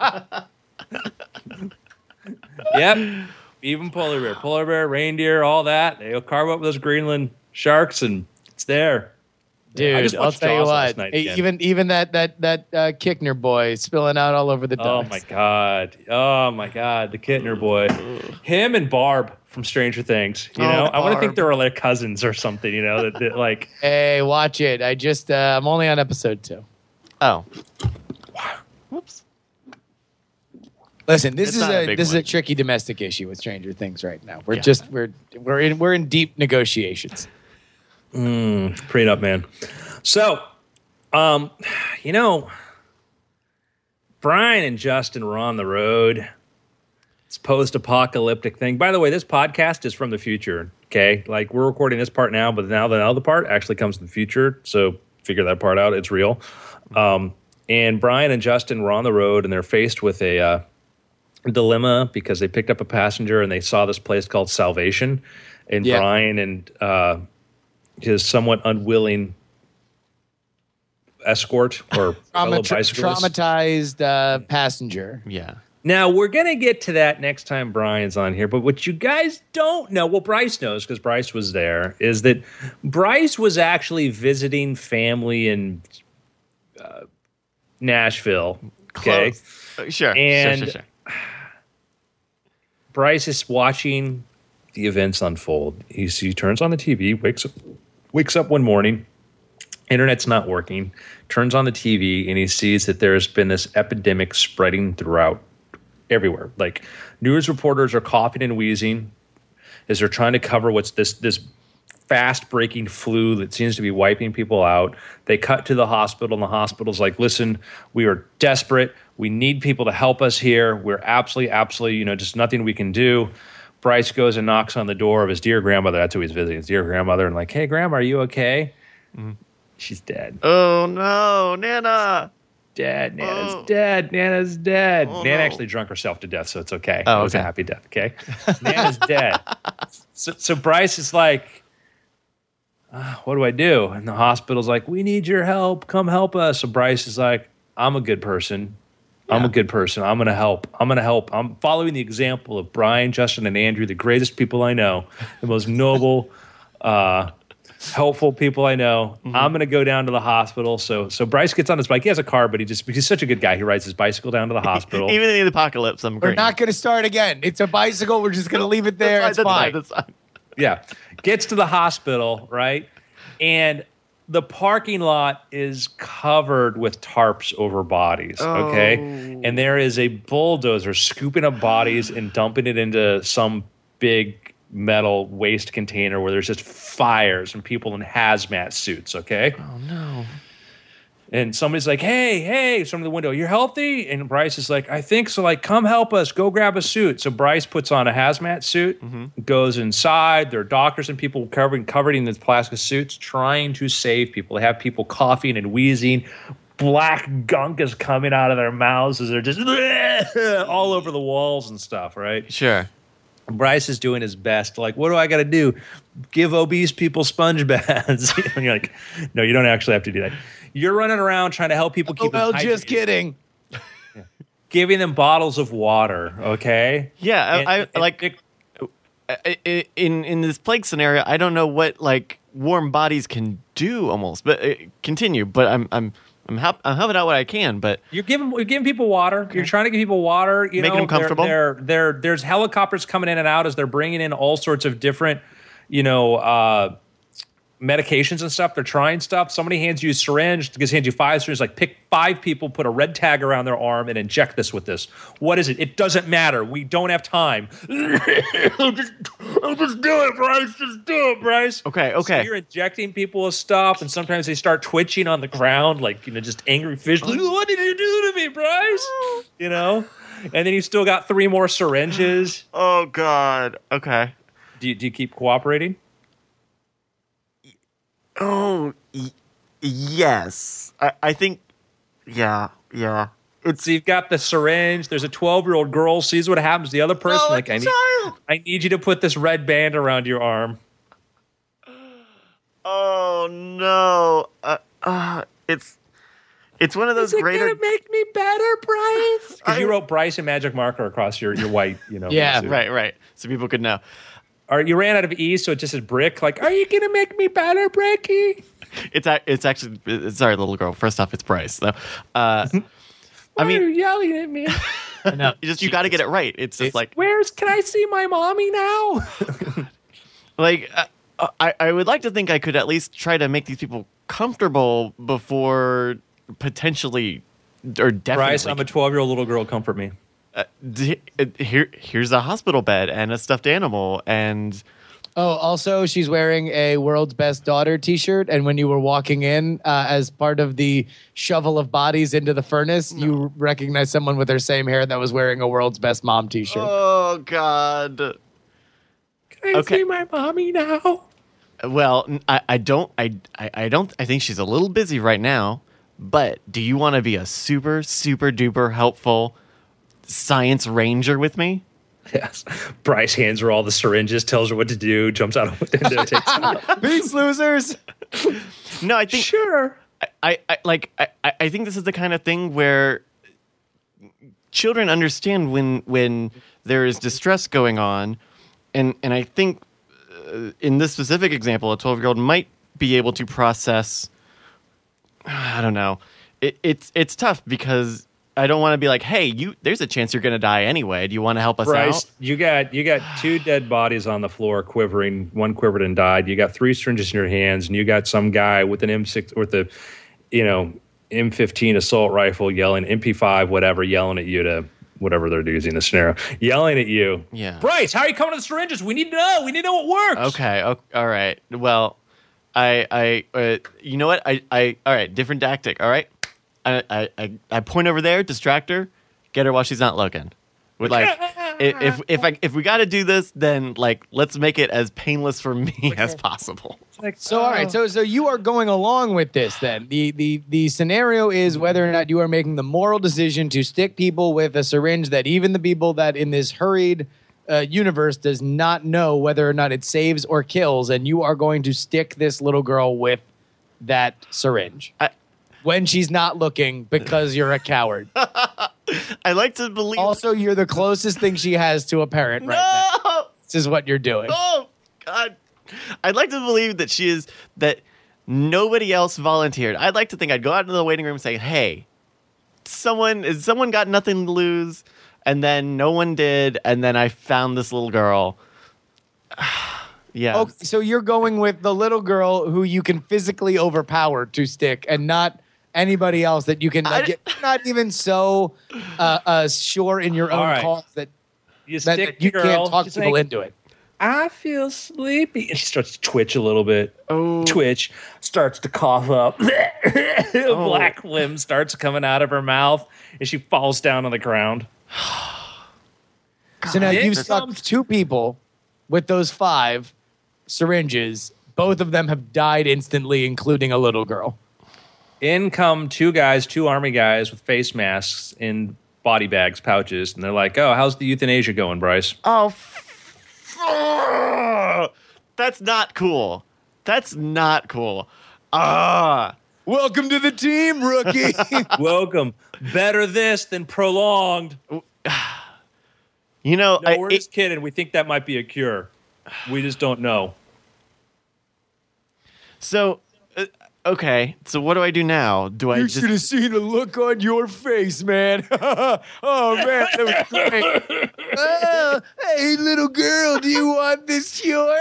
Yep. Even polar bear, reindeer, all that. They'll carve up those Greenland sharks, and it's there. Dude, I just I'll watched tell you Jaws last what. night again. Even that Kickner boy spilling out all over the Oh ducks. my god, the Kittner boy, him and Barb from Stranger Things. I want to think Barb. they were like cousins or something. That like Hey, watch it. I'm only on episode 2. Oh. Whoops. Listen, this It's is not a a big this is a one. tricky domestic issue with Stranger Things right now. We're Yeah. just we're in deep negotiations. prenup, man. So, Brian and Justin were on the road. It's post-apocalyptic thing. By the way, this podcast is from the future. Okay, like we're recording this part now, but now the other part actually comes in the future. So figure that part out. It's real. And Brian and Justin were on the road, and they're faced with a dilemma because they picked up a passenger and they saw this place called Salvation. And Yeah. Brian and his somewhat unwilling escort or fellow bicyclist Traumatized passenger. Yeah. Now, we're going to get to that next time Brian's on here, but what you guys don't know, well, Bryce knows because Bryce was there, is that Bryce was actually visiting family in Nashville. Okay. Sure. And sure. Bryce is watching the events unfold. He turns on the TV, wakes up one morning, internet's not working, turns on the TV, and he sees that there's been this epidemic spreading throughout everywhere. Like, news reporters are coughing and wheezing as they're trying to cover what's this fast-breaking flu that seems to be wiping people out. They cut to the hospital, and the hospital's like, listen, we are desperate. We need people to help us here. We're absolutely, just nothing we can do. Bryce goes and knocks on the door of his dear grandmother. That's who he's visiting, his dear grandmother, and like, hey, Grandma, are you okay? Mm-hmm. She's dead. Oh, no, Nana. Dead. Nana's dead. Nana's dead. Oh, Nana no. actually drunk herself to death, so it's okay. Oh, it was a okay. happy death, okay? Nana's dead. So Bryce is like, what do I do? And the hospital's like, we need your help. Come help us. So Bryce is like, I'm a good person. I'm a good person. I'm going to help. I'm following the example of Brian, Justin, and Andrew, the greatest people I know, the most noble, helpful people I know. Mm-hmm. I'm going to go down to the hospital. So Bryce gets on his bike. He has a car, but he's such a good guy. He rides his bicycle down to the hospital. Even in the apocalypse, I'm great. We're not going to start again. It's a bicycle. We're just going to leave it there. It's fine. That's fine. Yeah. Gets to the hospital, right? And the parking lot is covered with tarps over bodies, okay? And there is a bulldozer scooping up bodies and dumping it into some big metal waste container where there's just fires and people in hazmat suits, okay? Oh, no. And somebody's like, hey, from the window, you're healthy? And Bryce is like, I think so. Like, come help us. Go grab a suit. So Bryce puts on a hazmat suit, goes inside. There are doctors and people covered in these plastic suits trying to save people. They have people coughing and wheezing. Black gunk is coming out of their mouths as they're just all over the walls and stuff, right? Sure. Bryce is doing his best. Like, what do I got to do? Give obese people sponge baths. And you're like, no, you don't actually have to do that. You're running around trying to help people keep them hydrated. Just kidding. Yeah. Giving them bottles of water, okay? Yeah, in this plague scenario, I don't know what like warm bodies can do almost. But continue. But I'm helping out what I can. But you're giving people water. Okay. You're trying to give people water. Making them comfortable. There's helicopters coming in and out as they're bringing in all sorts of different, medications and stuff. They're trying stuff. Somebody hands you a syringe, hands you 5 syringes, like pick 5 people, put a red tag around their arm and inject this with this. What is it? It doesn't matter. We don't have time. I'll just do it, Bryce. Just do it, Bryce. Okay. So you're injecting people with stuff, and sometimes they start twitching on the ground, like, just angry fish. Like, what did you do to me, Bryce? And then you still got 3 more syringes. Oh, God. Okay. Do you keep cooperating? Oh, yes. I think, yeah. So you've got the syringe. There's a 12-year-old girl, sees what happens to the other person. No, like, I need you to put this red band around your arm. Oh, no. It's one of those greater... Is it going to make me better, Bryce? Because you wrote Bryce in magic marker across your white, Yeah, suit. Right. So people could know. You ran out of E, so it just says brick. Like, are you going to make me better, Bricky? It's actually... Sorry, little girl. First off, it's Bryce. So, Why are you yelling at me? No, you got to get it right. It's just like... Can I see my mommy now? Like, I would like to think I could at least try to make these people comfortable before potentially or definitely... Bryce, I'm a 12-year-old little girl. Comfort me. Here's a hospital bed and a stuffed animal and... Oh, also, she's wearing a World's Best Daughter t-shirt, and when you were walking in as part of the shovel of bodies into the furnace, you recognized someone with her same hair that was wearing a World's Best Mom t-shirt. Oh, God. Can I see my mommy now? Well, I think she's a little busy right now, but do you want to be a super, super duper helpful science ranger with me? Yes. Bryce hands her all the syringes, tells her what to do, jumps out a window, takes off. Peace, losers. No, I think sure. I think this is the kind of thing where children understand when there is distress going on, and I think in this specific example, a 12-year-old might be able to process. I don't know. It's tough because I don't want to be like, hey, there's a chance you're going to die anyway. Do you want to help us Bryce, out? you got 2 dead bodies on the floor quivering. One quivered and died. You got 3 syringes in your hands, and you got some guy with an M6 with the, M15 assault rifle yelling, MP5, whatever, yelling at you to whatever they're using the scenario, yelling at you. Yeah. Bryce, how are you coming to the syringes? We need to know. We need to know what works. Okay. All right. Well, you know what? All right. Different tactic. All right. I point over there, distract her, get her while she's not looking. With like, if we got to do this, then like let's make it as painless for me as possible. So all right, so you are going along with this then. The scenario is whether or not you are making the moral decision to stick people with a syringe that even the people that in this hurried universe does not know whether or not it saves or kills, and you are going to stick this little girl with that syringe when she's not looking because you're a coward. I like to believe. Also, you're the closest thing she has to a parent right now. This is what you're doing. Oh God. I'd like to believe that nobody else volunteered. I'd like to think I'd go out into the waiting room and say, hey, someone got nothing to lose, and then no one did, and then I found this little girl. Yeah. Okay, so you're going with the little girl who you can physically overpower to stick, and not anybody else that you can get, not even so sure in your own cause that you can't talk people into it. I feel sleepy. And she starts to twitch a little bit. Oh. Twitch. Starts to cough up. Black phlegm starts coming out of her mouth, and she falls down on the ground. So now you've stuck 2 people with those 5 syringes. Both of them have died instantly, including a little girl. In come 2 guys, 2 army guys with face masks in body bags, pouches, and they're like, oh, how's the euthanasia going, Bryce? Oh, that's not cool. That's not cool. Welcome to the team, rookie. Welcome. Better this than prolonged. No, we're just kidding. We think that might be a cure. We just don't know. So, okay. So what do I do now? You should have seen the look on your face, man. Oh, man, that was great. Oh, hey, little girl, do you want this cure?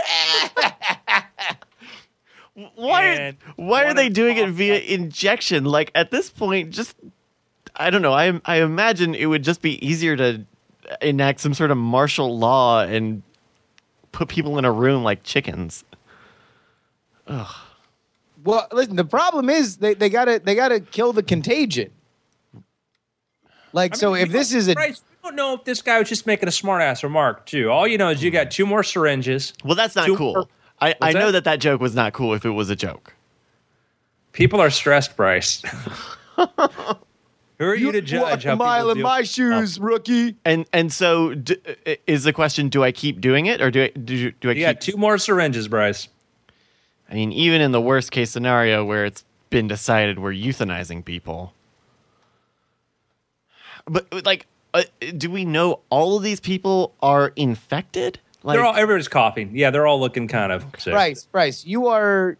Why are they doing it via injection? Like, at this point, just, I don't know. I imagine it would just be easier to enact some sort of martial law and put people in a room like chickens. Ugh. Well, listen, the problem is they gotta kill the contagion. Like, if this is we don't know if this guy was just making a smart-ass remark, too. All you know is you got 2 more syringes. Well, that's not cool. I know that joke was not cool if it was a joke. People are stressed, Bryce. Who are you to judge how people mile in my shoes, rookie. And so is the question, do I keep doing it, or do I You keep... got 2 more syringes, Bryce. I mean, even in the worst case scenario where it's been decided we're euthanizing people. But, like, do we know all of these people are infected? Like, everybody's coughing. Yeah, they're all looking kind of sick. Bryce, you're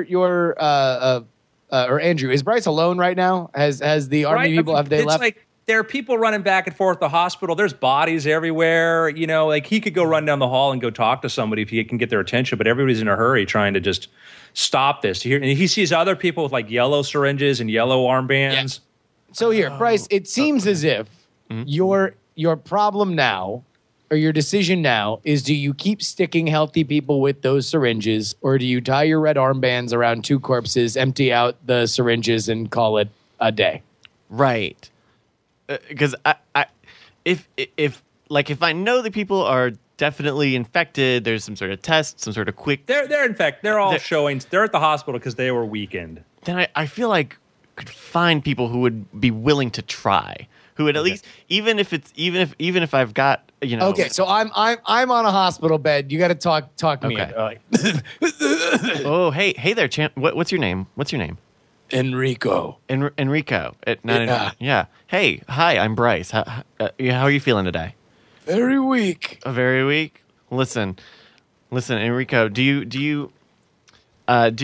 or Andrew, is Bryce alone right now? Has the army people, have they left? Like, there are people running back and forth the hospital. There's bodies everywhere. Like, he could go run down the hall and go talk to somebody if he can get their attention, but everybody's in a hurry trying to just stop this. And he sees other people with, like, yellow syringes and yellow armbands. Yeah. So here, Bryce, it seems as if your problem now, or your decision now, is do you keep sticking healthy people with those syringes, or do you tie your red armbands around 2 corpses, empty out the syringes, and call it a day? Right. Because if I know that people are definitely infected, there's some sort of test, some sort of quick. They're infected. They're all showing. They're at the hospital because they were weakened. Then I feel like I could find people who would be willing to try, who would at least, even if I've got, Okay, so I'm on a hospital bed. You got to talk me. Okay. Oh, hey there, champ. What's your name? Enrico. Enrico. Yeah. Yeah. Hey, hi, I'm Bryce. How are you feeling today? Very weak. Very weak. Listen, Enrico. Do you have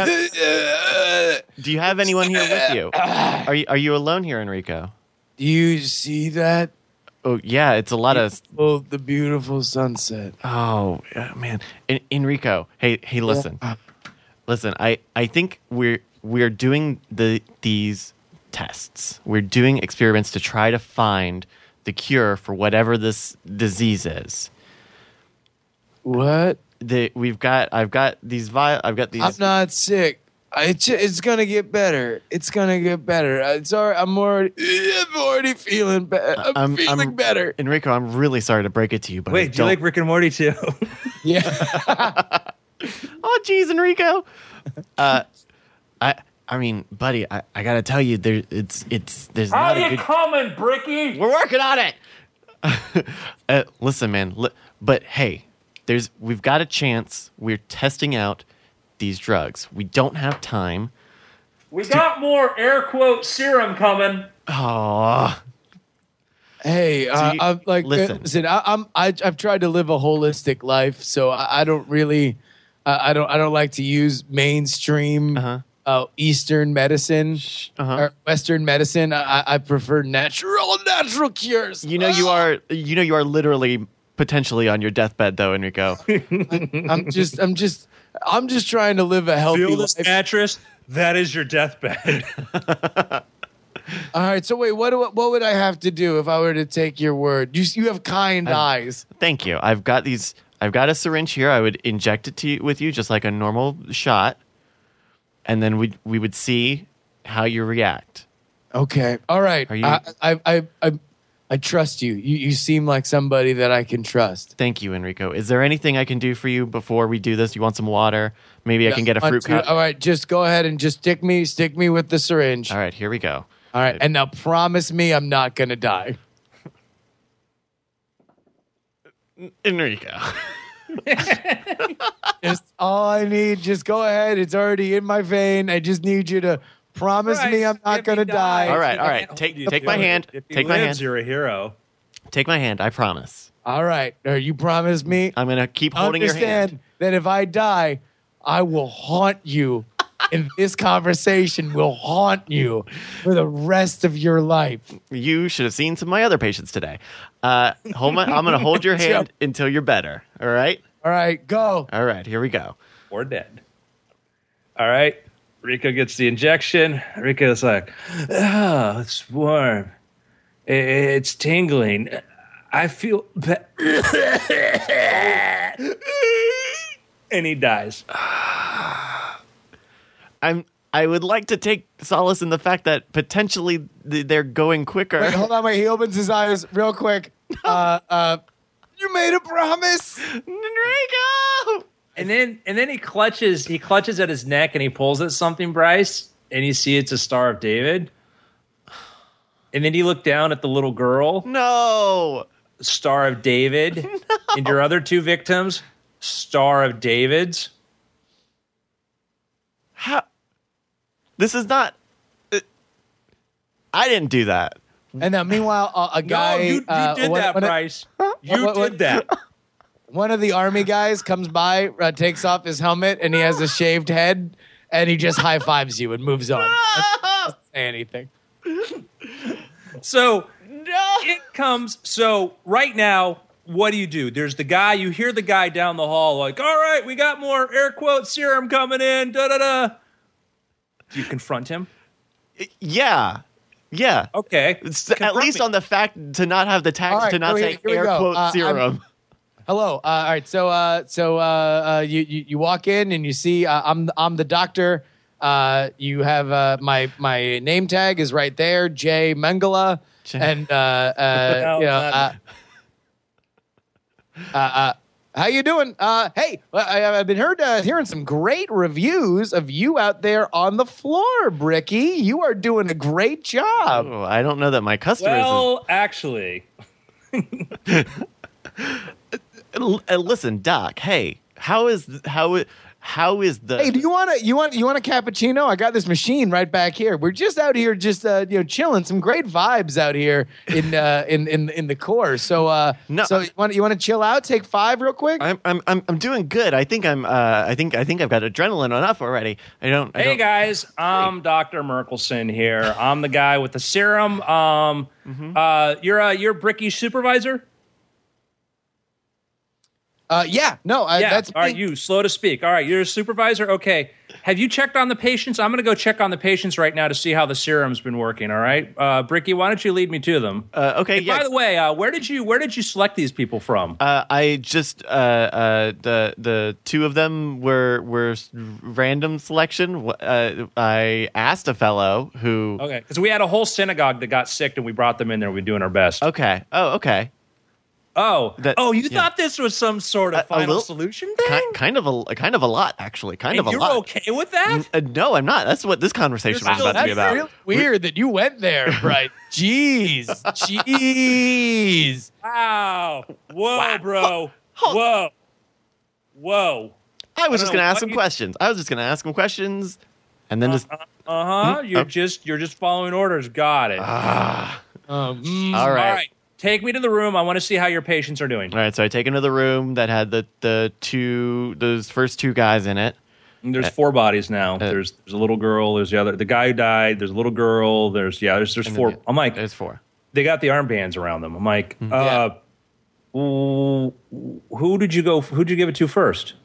anyone here with you? Are you alone here, Enrico? Do you see that? Oh yeah, it's a lot of. Oh, the beautiful sunset. Oh yeah, man, Enrico. Hey, listen. Listen, I think we're doing these tests. We're doing experiments to try to find the cure for whatever this disease is. What? I've got these. I'm not sick. It's gonna get better. It's gonna get better. I'm already feeling better. I'm feeling better. Enrico, I'm really sorry to break it to you, but Wait, do you like Rick and Morty too? Yeah. Oh, geez, Enrico. I mean, buddy, I gotta tell you, there's not a good. coming, Bricky? We're working on it. Listen, man. But hey, we've got a chance. We're testing out these drugs. We don't have time. We got more air quote serum coming. Oh, Hey, I'm like, listen. I've tried to live a holistic life, so I don't really, I don't like to use mainstream Eastern medicine or Western medicine. I prefer natural cures. you are literally potentially on your deathbed, though, Enrico. I'm just trying to live a healthy Feel this life. mattress? That is your deathbed. All right, so wait, what would I have to do if I were to take your word? You have kind eyes. Thank you. I've got a syringe here. I would inject it with you just like a normal shot, and then we would see how you react. Okay, all right. Are you- I trust you. You seem like somebody that I can trust. Thank you, Enrico. Is there anything I can do for you before we do this? You want some water? Maybe I can get a fruit cup. All right, just go ahead and just stick me with the syringe. All right, here we go. All right, and now promise me I'm not gonna die. Enrico. Just all I need. Just go ahead. It's already in my vein. I just need you to promise me I'm not gonna die. All right. Take my hand. If he Take my lives, hand. you're a hero. Take my hand. I promise. All right. You promise me? I'm gonna keep holding your hand. Understand that if I die, I will haunt you. And this conversation will haunt you for the rest of your life. You should have seen some of my other patients today. I'm gonna hold your hand until you're better. All right. All right, go. All right. Here we go. Or dead. All right. Rico gets the injection. Rico's like, oh, it's warm. It's tingling. I feel and he dies. I would like to take solace in the fact that potentially they're going quicker. Wait, hold on, wait. He opens his eyes real quick. You made a promise. Enrico! And then he clutches at his neck and he pulls at something, Bryce, and you see it's a Star of David. And then you look down at the little girl, No. Star of David, and your other two victims, Star of Davids. How? This is not. I didn't do that. And now, meanwhile, a guy. No, you did that, Bryce. You did that. One of the army guys comes by, takes off his helmet, and he has a shaved head, and he just high fives you and moves on. Doesn't say anything. So it comes. So right now, what do? There's the guy. You hear the guy down the hall, like, "All right, we got more air quote serum coming in." Da da da. Do you confront him? Yeah. Okay. At least on the fact to not have the tax right, to not say here we air go. quote serum. Hello. All right. So you walk in and you see I'm the doctor. You have my name tag is right there, Jay Mengele, and how you doing? Hey, I've been hearing some great reviews of you out there on the floor, Bricky. You are doing a great job. Oh, I don't know that my customers. Well, actually, Listen, Doc. Hey, how how is the Hey, do you want a cappuccino? I got this machine right back here. We're just out here, just chilling. Some great vibes out here in the core. So No. so you want to chill out? Take 5 real quick. I'm doing good. I think I think I've got adrenaline enough already. Hey guys, I'm Dr. Merkelson here. I'm the guy with the serum. You're Bricky's supervisor? That's all right, you slow to speak. All right, you're a supervisor. Okay, have you checked on the patients? I'm going to go check on the patients right now to see how the serum's been working. All right, Bricky, why don't you lead me to them? Okay. Hey, by the way, where did you select these people from? I just the two of them were random selection. I asked a fellow who. Okay, because we had a whole synagogue that got sick and we brought them in there. We're doing our best. Okay. Oh, okay. You thought this was some sort of final solution thing? Kind of a lot, actually. Kind of a you're lot. Okay with that? No, I'm not. That's what this conversation was about to be about. Real weird that you went there, right? Jeez. Wow. Whoa, bro. Whoa. I was just going to ask some questions. And then just. You're just following orders. Got it. All right. All right. Take me to the room. I want to see how your patients are doing. All right, so I take him to the room that had those first 2 guys in it. And there's 4 bodies now. There's a little girl. There's the guy who died. There's a little girl. There's 4. I'm like, there's 4. They got the armbands around them. I'm like, who did you give it to first?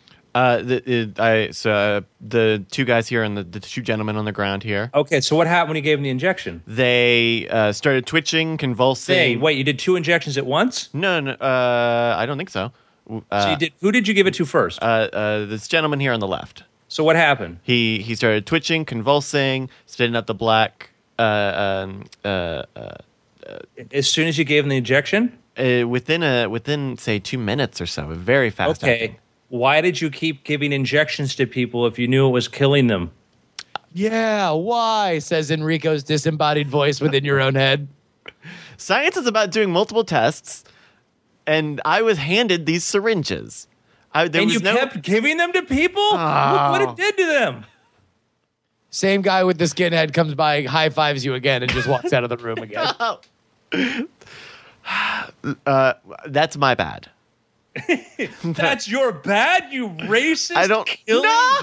The 2 guys here and the 2 gentlemen on the ground here. Okay, so what happened when you gave them the injection? They started twitching, convulsing. Hey, wait, you did 2 injections at once? No, I don't think so. So you did. Who did you give it to first? This gentleman here on the left. So what happened? He started twitching, convulsing, spitting up the black. As soon as you gave him the injection? Within say 2 minutes or so, very fast. Okay. Acting. Why did you keep giving injections to people if you knew it was killing them? Yeah, why? Says Enrico's disembodied voice within your own head. Science is about doing multiple tests, and I was handed these syringes. Kept giving them to people? Look what it did to them. Same guy with the skinhead comes by, high fives you again, and just walks out of the room again. That's my bad. That's your bad, you racist. I don't. Killing?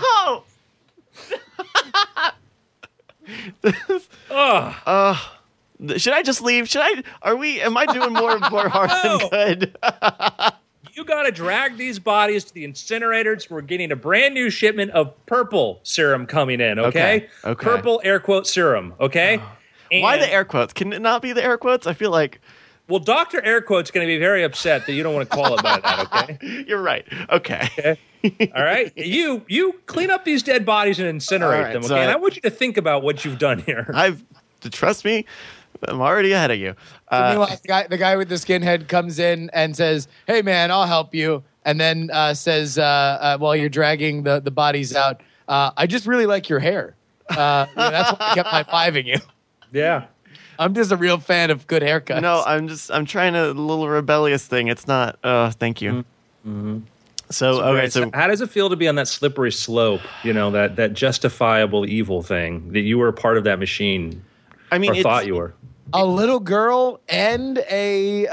No. Should I just leave? Am I doing more harm than good? You got to drag these bodies to the incinerators. We're getting a brand new shipment of purple serum coming in. Okay. Purple air quote serum. Okay. Why the air quotes? Can it not be the air quotes? I feel like. Well, Dr. Air Quote's going to be very upset that you don't want to call it by that, okay? You're right. Okay. All right? You clean up these dead bodies and incinerate them, okay? So and I want you to think about what you've done here. Trust me, I'm already ahead of you. Meanwhile, the guy with the skinhead comes in and says, "Hey, man, I'll help you." And then says, while you're dragging the bodies out, "I just really like your hair. That's why I kept high-fiving you." Yeah. I'm just a real fan of good haircuts. No, I'm trying a little rebellious thing. It's not. Thank you. Mm-hmm. So how does it feel to be on that slippery slope? You know, that justifiable evil thing that you were a part of that machine. I mean, thought you were a little girl and a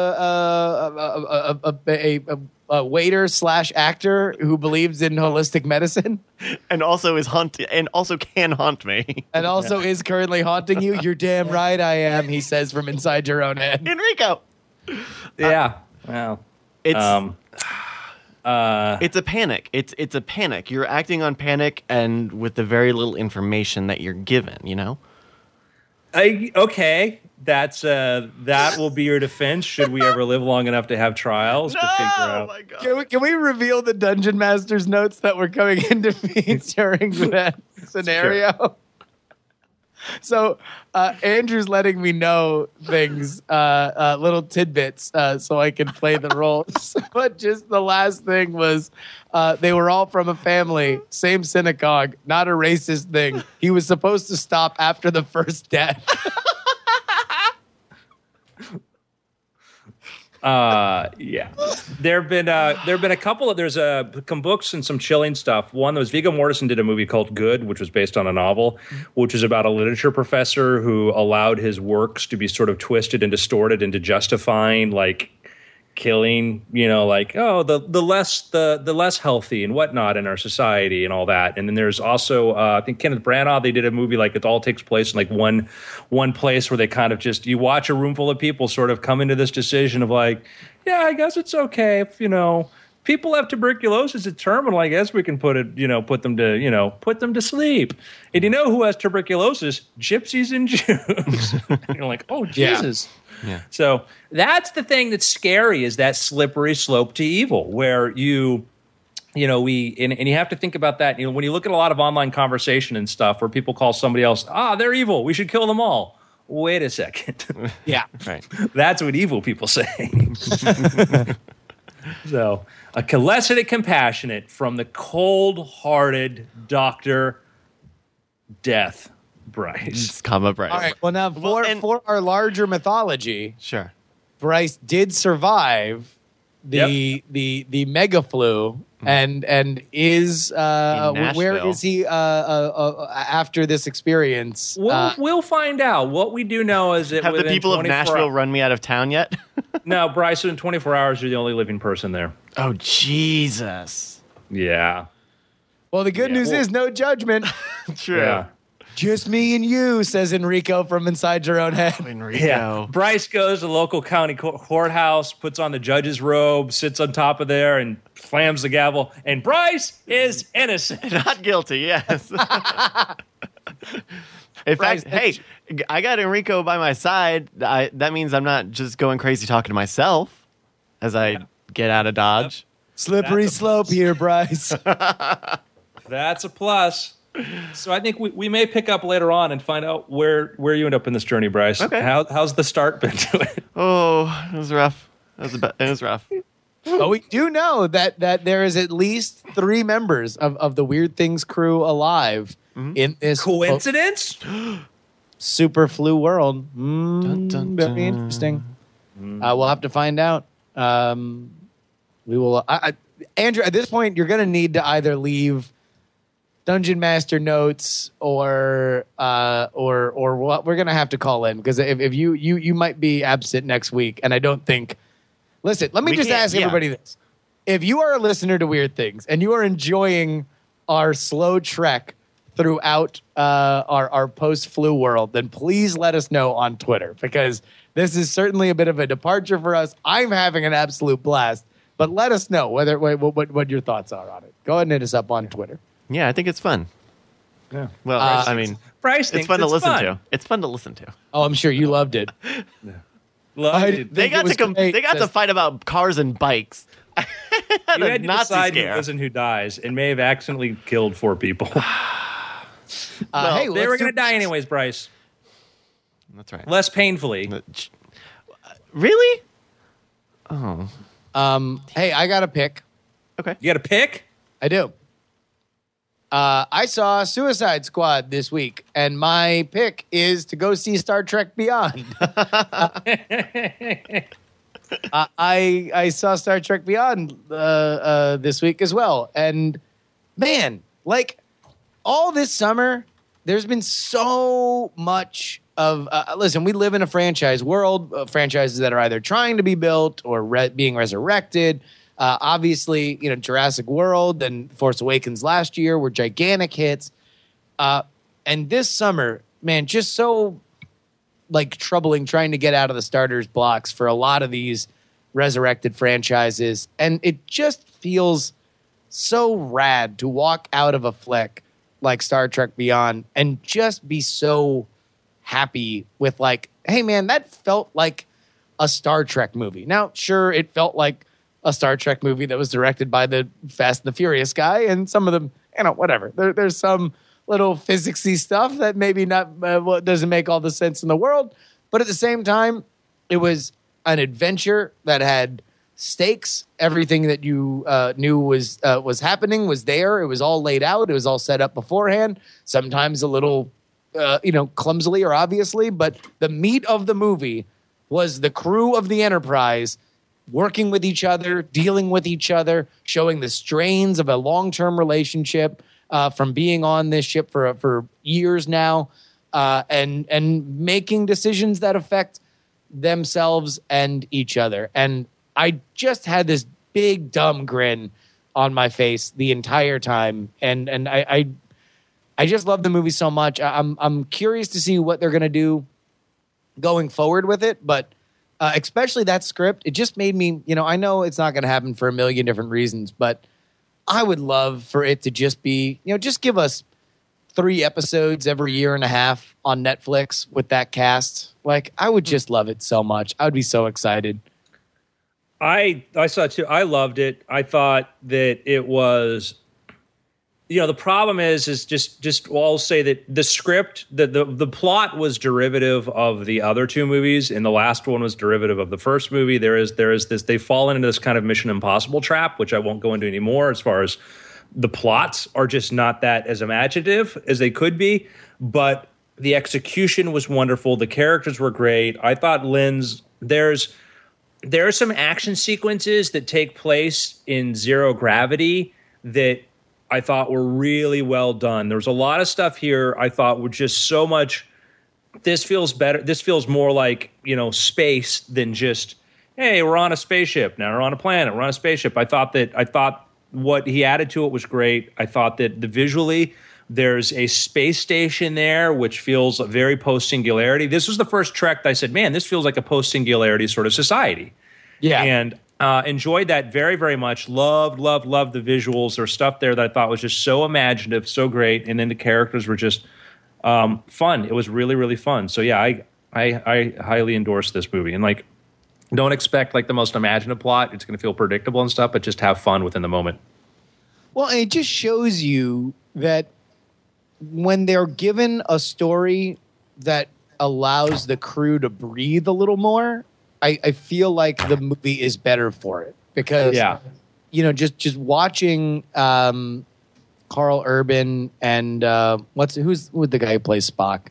waiter / actor who believes in holistic medicine, and also is and also can haunt me, and also is currently haunting you. You're damn right I am. He says from inside your own head, Enrico. Yeah. Well, it's a panic. It's a panic. You're acting on panic and with the very little information that you're given. You know. Okay. That will be your defense should we ever live long enough to have trials to figure out. Oh my God. Can we reveal the Dungeon Master's notes that were coming into me during that scenario? So Andrew's letting me know things, little tidbits, so I can play the roles. But just the last thing was they were all from a family, same synagogue, not a racist thing. He was supposed to stop after the first death. Yeah, there've been a couple of some books and some chilling stuff. One was Viggo Mortensen did a movie called Good, which was based on a novel, which was about a literature professor who allowed his works to be sort of twisted and distorted into justifying like killing, the less healthy and whatnot in our society and all that. And then there's also I think Kenneth Branagh, they did a movie like it all takes place in like one place where they kind of just, you watch a room full of people sort of come into this decision of like, yeah, I guess it's okay if people have tuberculosis, it's terminal, I guess we can put them to sleep. And you know who has tuberculosis? Gypsies and Jews. And you're like, oh Jesus. Yeah. So that's the thing that's scary, is that slippery slope to evil, where you have to think about that. When you look at a lot of online conversation and stuff where people call somebody else, they're evil, we should kill them all. Wait a second. Yeah. Right. That's what evil people say. So, a lesson at compassionate from the cold-hearted Dr. Death Bryce. It's comma Bryce. All right. Well, now for our larger mythology, Sure. Bryce did survive the mega flu, and is where is he after this experience? We'll find out. What we do know is that Have the within people of 24 Nashville run me out of town yet? No, Bryce, in 24 hours, you're the only living person there. Oh, Jesus. Yeah. Well, the good news is no judgment. True. Yeah. Just me and you, says Enrico from inside your own head. Enrico. Yeah. Bryce goes to the local county courthouse, puts on the judge's robe, sits on top of there, and slams the gavel. And Bryce is innocent. Not guilty, yes. In Bryce, fact, hey, I got Enrico by my side. That means I'm not just going crazy talking to myself as I get out of Dodge. Slippery slope here, Bryce. That's a plus. So I think we may pick up later on and find out where you end up in this journey, Bryce. Okay. How's the start been to it? Oh, it was rough. It was rough. But we do know that there is at least 3 members of the Weird Things crew alive in this Coincidence? super flu world. Dun, dun, Very dun. interesting. We'll have to find out. We will. Andrew, at this point, you're going to need to either leave Dungeon Master notes or what we're going to have to call in, because if you might be absent next week, and I don't think. Listen, let me just ask everybody this: if you are a listener to Weird Things and you are enjoying our slow trek throughout our post-flu world, then please let us know on Twitter, because this is certainly a bit of a departure for us. I'm having an absolute blast, but let us know what your thoughts are on it. Go ahead and hit us up on Twitter. Yeah, I think it's fun. Yeah. Well, I mean, Bryce it's fun to listen to. It's fun to listen to. Oh, I'm sure you loved it. They got to fight about cars and bikes. You had to Nazi decide who scare. lives and who dies, and may have accidentally killed 4 people. Hey, They were going to die anyways, Bryce. That's right. Less painfully. Really? Oh, Hey, I got a pick. okay. You got to pick? I do. I saw Suicide Squad this week, and my pick is to go see Star Trek Beyond. I saw Star Trek Beyond this week as well, and man, like all this summer, there's been so much of. Listen, we live in a franchise world, franchises that are either trying to be built or being resurrected. Obviously, Jurassic World and Force Awakens last year were gigantic hits. And this summer, man, just so like troubling trying to get out of the starters blocks for a lot of these resurrected franchises. And it just feels so rad to walk out of a flick like Star Trek Beyond and just be so happy with like, hey man, that felt like a Star Trek movie. Now, sure, it felt like a Star Trek movie that was directed by the Fast and the Furious guy, and some of them, whatever. There's some little physicsy stuff that maybe not doesn't make all the sense in the world, but at the same time, it was an adventure that had stakes. Everything that you knew was happening was there. It was all laid out. It was all set up beforehand. Sometimes a little, clumsily or obviously, but the meat of the movie was the crew of the Enterprise working with each other, dealing with each other, showing the strains of a long-term relationship from being on this ship for years now, and making decisions that affect themselves and each other. And I just had this big dumb grin on my face the entire time, and I just love the movie so much. I'm curious to see what they're going to do going forward with it, but especially that script, it just made me, I know it's not going to happen for a million different reasons, but I would love for it to just be, just give us 3 episodes every year and a half on Netflix with that cast. Like, I would just love it so much. I would be so excited. I saw it too. I loved it. I thought that it was, the problem is just I'll say that the script, the plot was derivative of the other 2 movies, and the last one was derivative of the first movie. There is this, they've fallen into this kind of Mission Impossible trap, which I won't go into anymore, as far as the plots are just not that as imaginative as they could be, but the execution was wonderful. The characters were great. I thought there are some action sequences that take place in Zero Gravity that I thought were really well done. There was a lot of stuff here I thought were just so much. This feels better. This feels more like, space than just, hey, we're on a spaceship. Now we're on a planet. We're on a spaceship. I thought what he added to it was great. I thought that visually there's a space station there, which feels very post-singularity. This was the first Trek that I said, man, this feels like a post-singularity sort of society. Yeah. And enjoyed that very, very much. Loved the visuals. There's stuff there that I thought was just so imaginative, so great. And then the characters were just fun. It was really, really fun. So yeah, I highly endorse this movie. And don't expect the most imaginative plot. It's going to feel predictable and stuff, but just have fun within the moment. Well, and it just shows you that when they're given a story that allows the crew to breathe a little more, I feel like the movie is better for it, because just watching Carl Urban and who's the guy who plays Spock,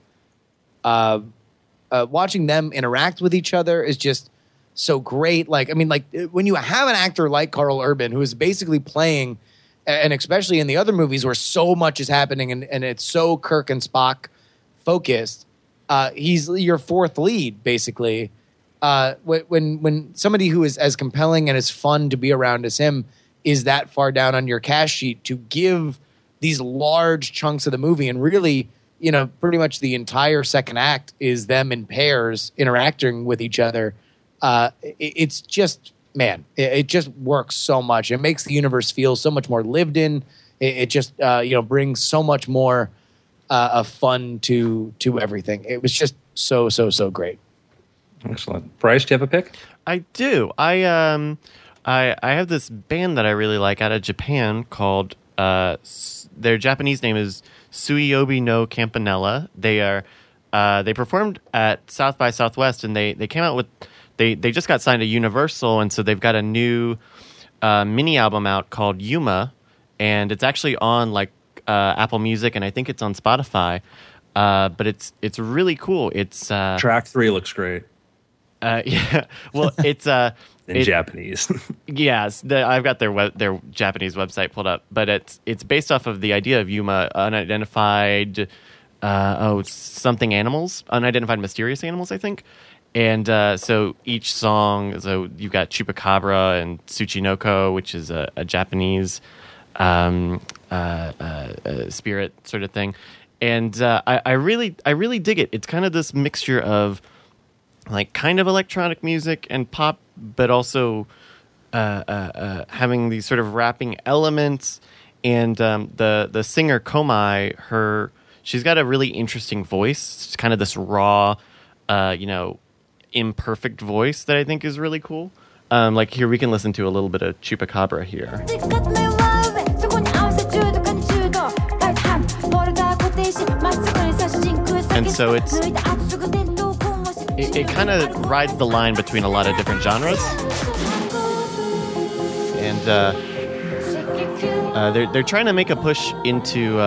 watching them interact with each other is just so great. When you have an actor like Carl Urban, who is basically playing, and especially in the other movies where so much is happening and it's so Kirk and Spock focused, he's your fourth lead, basically. When somebody who is as compelling and as fun to be around as him is that far down on your cast sheet, to give these large chunks of the movie, and really, pretty much the entire second act is them in pairs interacting with each other. It's just, man, it just works so much. It makes the universe feel so much more lived in. It just, brings so much more fun to everything. It was just so great. Excellent. Bryce, do you have a pick? I do. I have this band that I really like out of Japan called, their Japanese name is Suiyobi no Campanella. They performed at South by Southwest, and they came out with, they just got signed to Universal, and so they've got a new mini album out called Yuma, and it's actually on Apple Music, and I think it's on Spotify. But it's really cool. It's track 3 looks great. Yeah, well, it's in Japanese. Yes, I've got their Japanese website pulled up, but it's based off of the idea of Yuma, unidentified something animals, unidentified mysterious animals, I think. And so each song, so you've got Chupacabra and Tsuchinoko, which is a Japanese spirit sort of thing. And I really dig it. It's kind of this mixture of kind of electronic music and pop, but also having these sort of rapping elements. And the singer Komai, she's got a really interesting voice. It's kind of this raw, imperfect voice that I think is really cool. Here we can listen to a little bit of Chupacabra here. And so it kind of rides the line between a lot of different genres, and they're trying to make a push into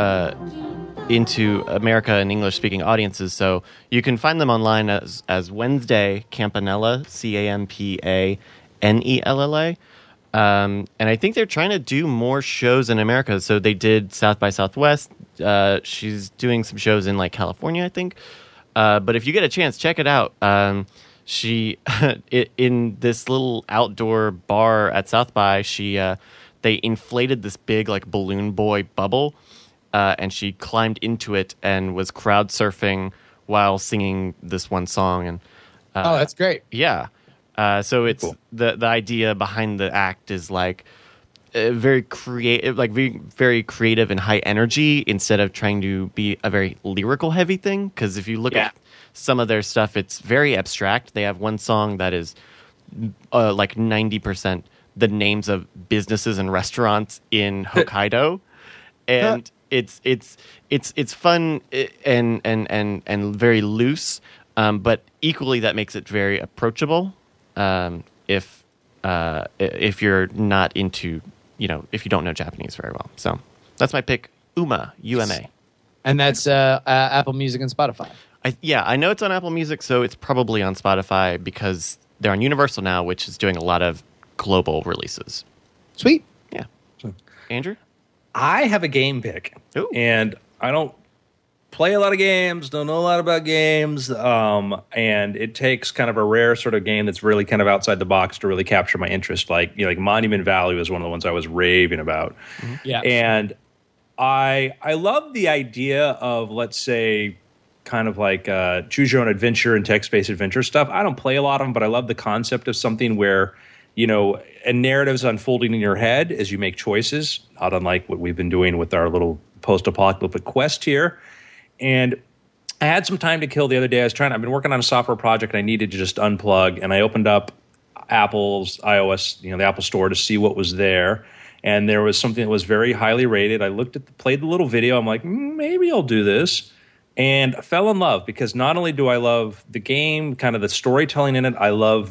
America and English-speaking audiences. So you can find them online as Wednesday Campanella, Campanella, Nella. And I think they're trying to do more shows in America. So they did South by Southwest. She's doing some shows in like California, I think. But if you get a chance, check it out. She in this little outdoor bar at South by, they inflated this big like balloon boy bubble, and she climbed into it and was crowd surfing while singing this one song. And Oh, that's great. yeah. So it's Cool. the idea behind the act is like very creative, like very creative and high energy instead of trying to be a very lyrical heavy thing. Because if you look at some of their stuff, it's very abstract. They have one song that is like 90% the names of businesses and restaurants in Hokkaido, and it's fun and very loose, but equally that makes it very approachable. If you're not into, if you don't know Japanese very well. So that's my pick, UMA, UMA. And that's Apple Music and Spotify. I know it's on Apple Music, so it's probably on Spotify because they're on Universal now, which is doing a lot of global releases. Sweet. Yeah. Andrew? I have a game pick, Ooh. and I don't play a lot of games, don't know a lot about games, and it takes kind of a rare sort of game that's really kind of outside the box to really capture my interest. Like Monument Valley was one of the ones I was raving about. Mm-hmm. Yeah. And I love the idea of, let's say, kind of like choose your own adventure and text-based adventure stuff. I don't play a lot of them, but I love the concept of something where a narrative's unfolding in your head as you make choices, not unlike what we've been doing with our little post-apocalyptic quest here. And I had some time to kill the other day. I've been working on a software project and I needed to just unplug. And I opened up Apple's iOS, the Apple Store to see what was there. And there was something that was very highly rated. I played the little video. I'm like, maybe I'll do this. And I fell in love because not only do I love the game, kind of the storytelling in it, I love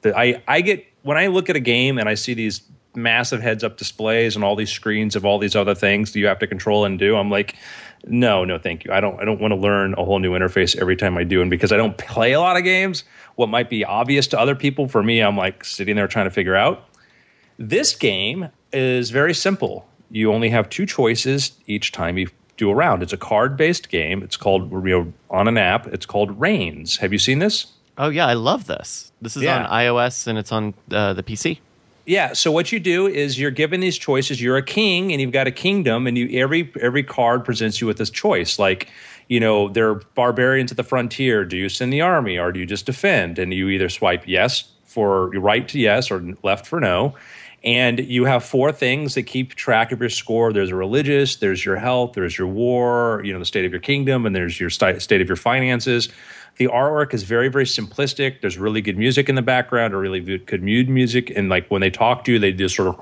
when I look at a game and I see these massive heads-up displays and all these screens of all these other things that you have to control and do, I'm like, no, thank you. I don't want to learn a whole new interface every time I do. And because I don't play a lot of games, what might be obvious to other people, for me, I'm like sitting there trying to figure out. This game is very simple. You only have two choices each time you do a round. It's a card-based game. It's called, on an app, it's called Reigns. Have you seen this? Oh, yeah, I love this. This is on iOS and it's on the PC. Yeah, so what you do is you're given these choices. You're a king and you've got a kingdom, and every card presents you with this choice. Like, there are barbarians at the frontier. Do you send the army or do you just defend? And you either swipe yes for right to yes or left for no. And you have four things that keep track of your score. There's a religious, there's your health, there's your war, the state of your kingdom, and there's your state of your finances. The artwork is very, very simplistic. There's really good music in the background, or really good mood music. And like when they talk to you, they just sort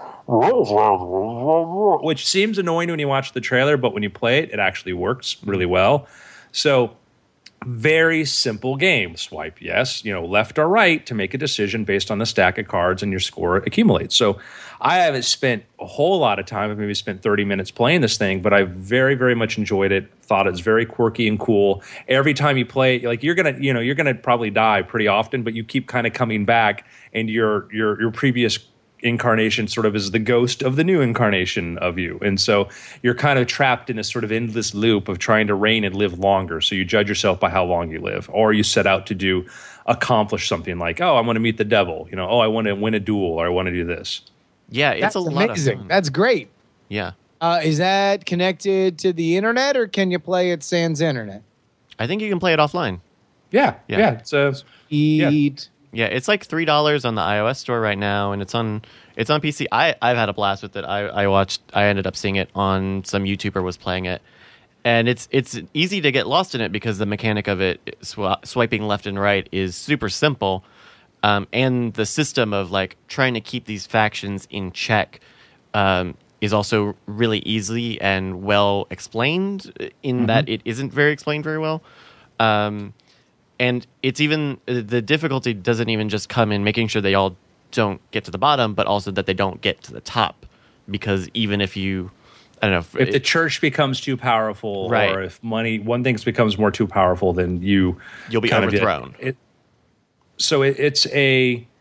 of, which seems annoying when you watch the trailer, but when you play it, it actually works really well. So very simple game. Swipe yes, left or right to make a decision based on the stack of cards, and your score accumulates. So I haven't spent a whole lot of time. I've maybe spent 30 minutes playing this thing, but I very, very much enjoyed it. Thought it's very quirky and cool. Every time you play, like you're gonna probably die pretty often, but you keep kind of coming back, and your previous incarnation sort of is the ghost of the new incarnation of you. And so you're kind of trapped in a sort of endless loop of trying to reign and live longer. So you judge yourself by how long you live, or you set out to accomplish something like, I want to meet the devil, I want to win a duel, or I want to do this. Yeah, it's That's a lot amazing. of fun. That's great. Yeah. Is that connected to the internet, or can you play it sans internet? I think you can play it offline. Yeah. It's Eat. Yeah, it's like $3 on the iOS store right now, and it's on PC. I've had a blast with it. I ended up seeing it on some YouTuber was playing it, and it's easy to get lost in it because the mechanic of it, swiping left and right, is super simple, and the system of like trying to keep these factions in check is also really easy and well explained. In that it isn't very explained very well. And it's even the difficulty doesn't even just come in making sure they all don't get to the bottom, but also that they don't get to the top. Because even if you, I don't know, if the church becomes too powerful, right, or if one thing becomes more too powerful, then you'll be overthrown. So it's a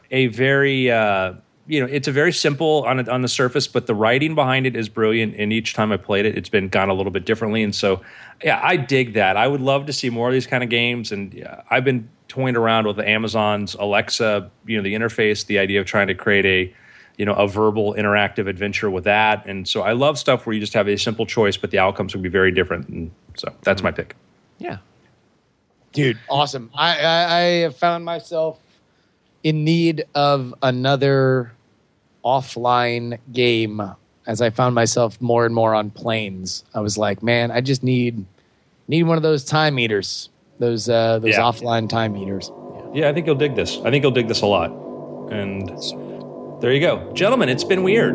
a very it's a very simple on the surface, but the writing behind it is brilliant. And each time I played it, it's been gone a little bit differently. And so, yeah, I dig that. I would love to see more of these kind of games. And I've been toying around with the Amazon's Alexa, the interface, the idea of trying to create a verbal interactive adventure with that. And so I love stuff where you just have a simple choice, but the outcomes will be very different. And so that's my pick. Yeah. Dude, awesome. I have found myself in need of another offline game as I found myself more and more on planes. I was like, man, I just need one of those time eaters, those offline time eaters. Yeah, I think you'll dig this. I think you'll dig this a lot. And there you go. Gentlemen, it's been weird.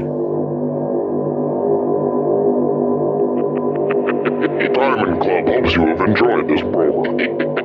Diamond Club hopes you have enjoyed this program.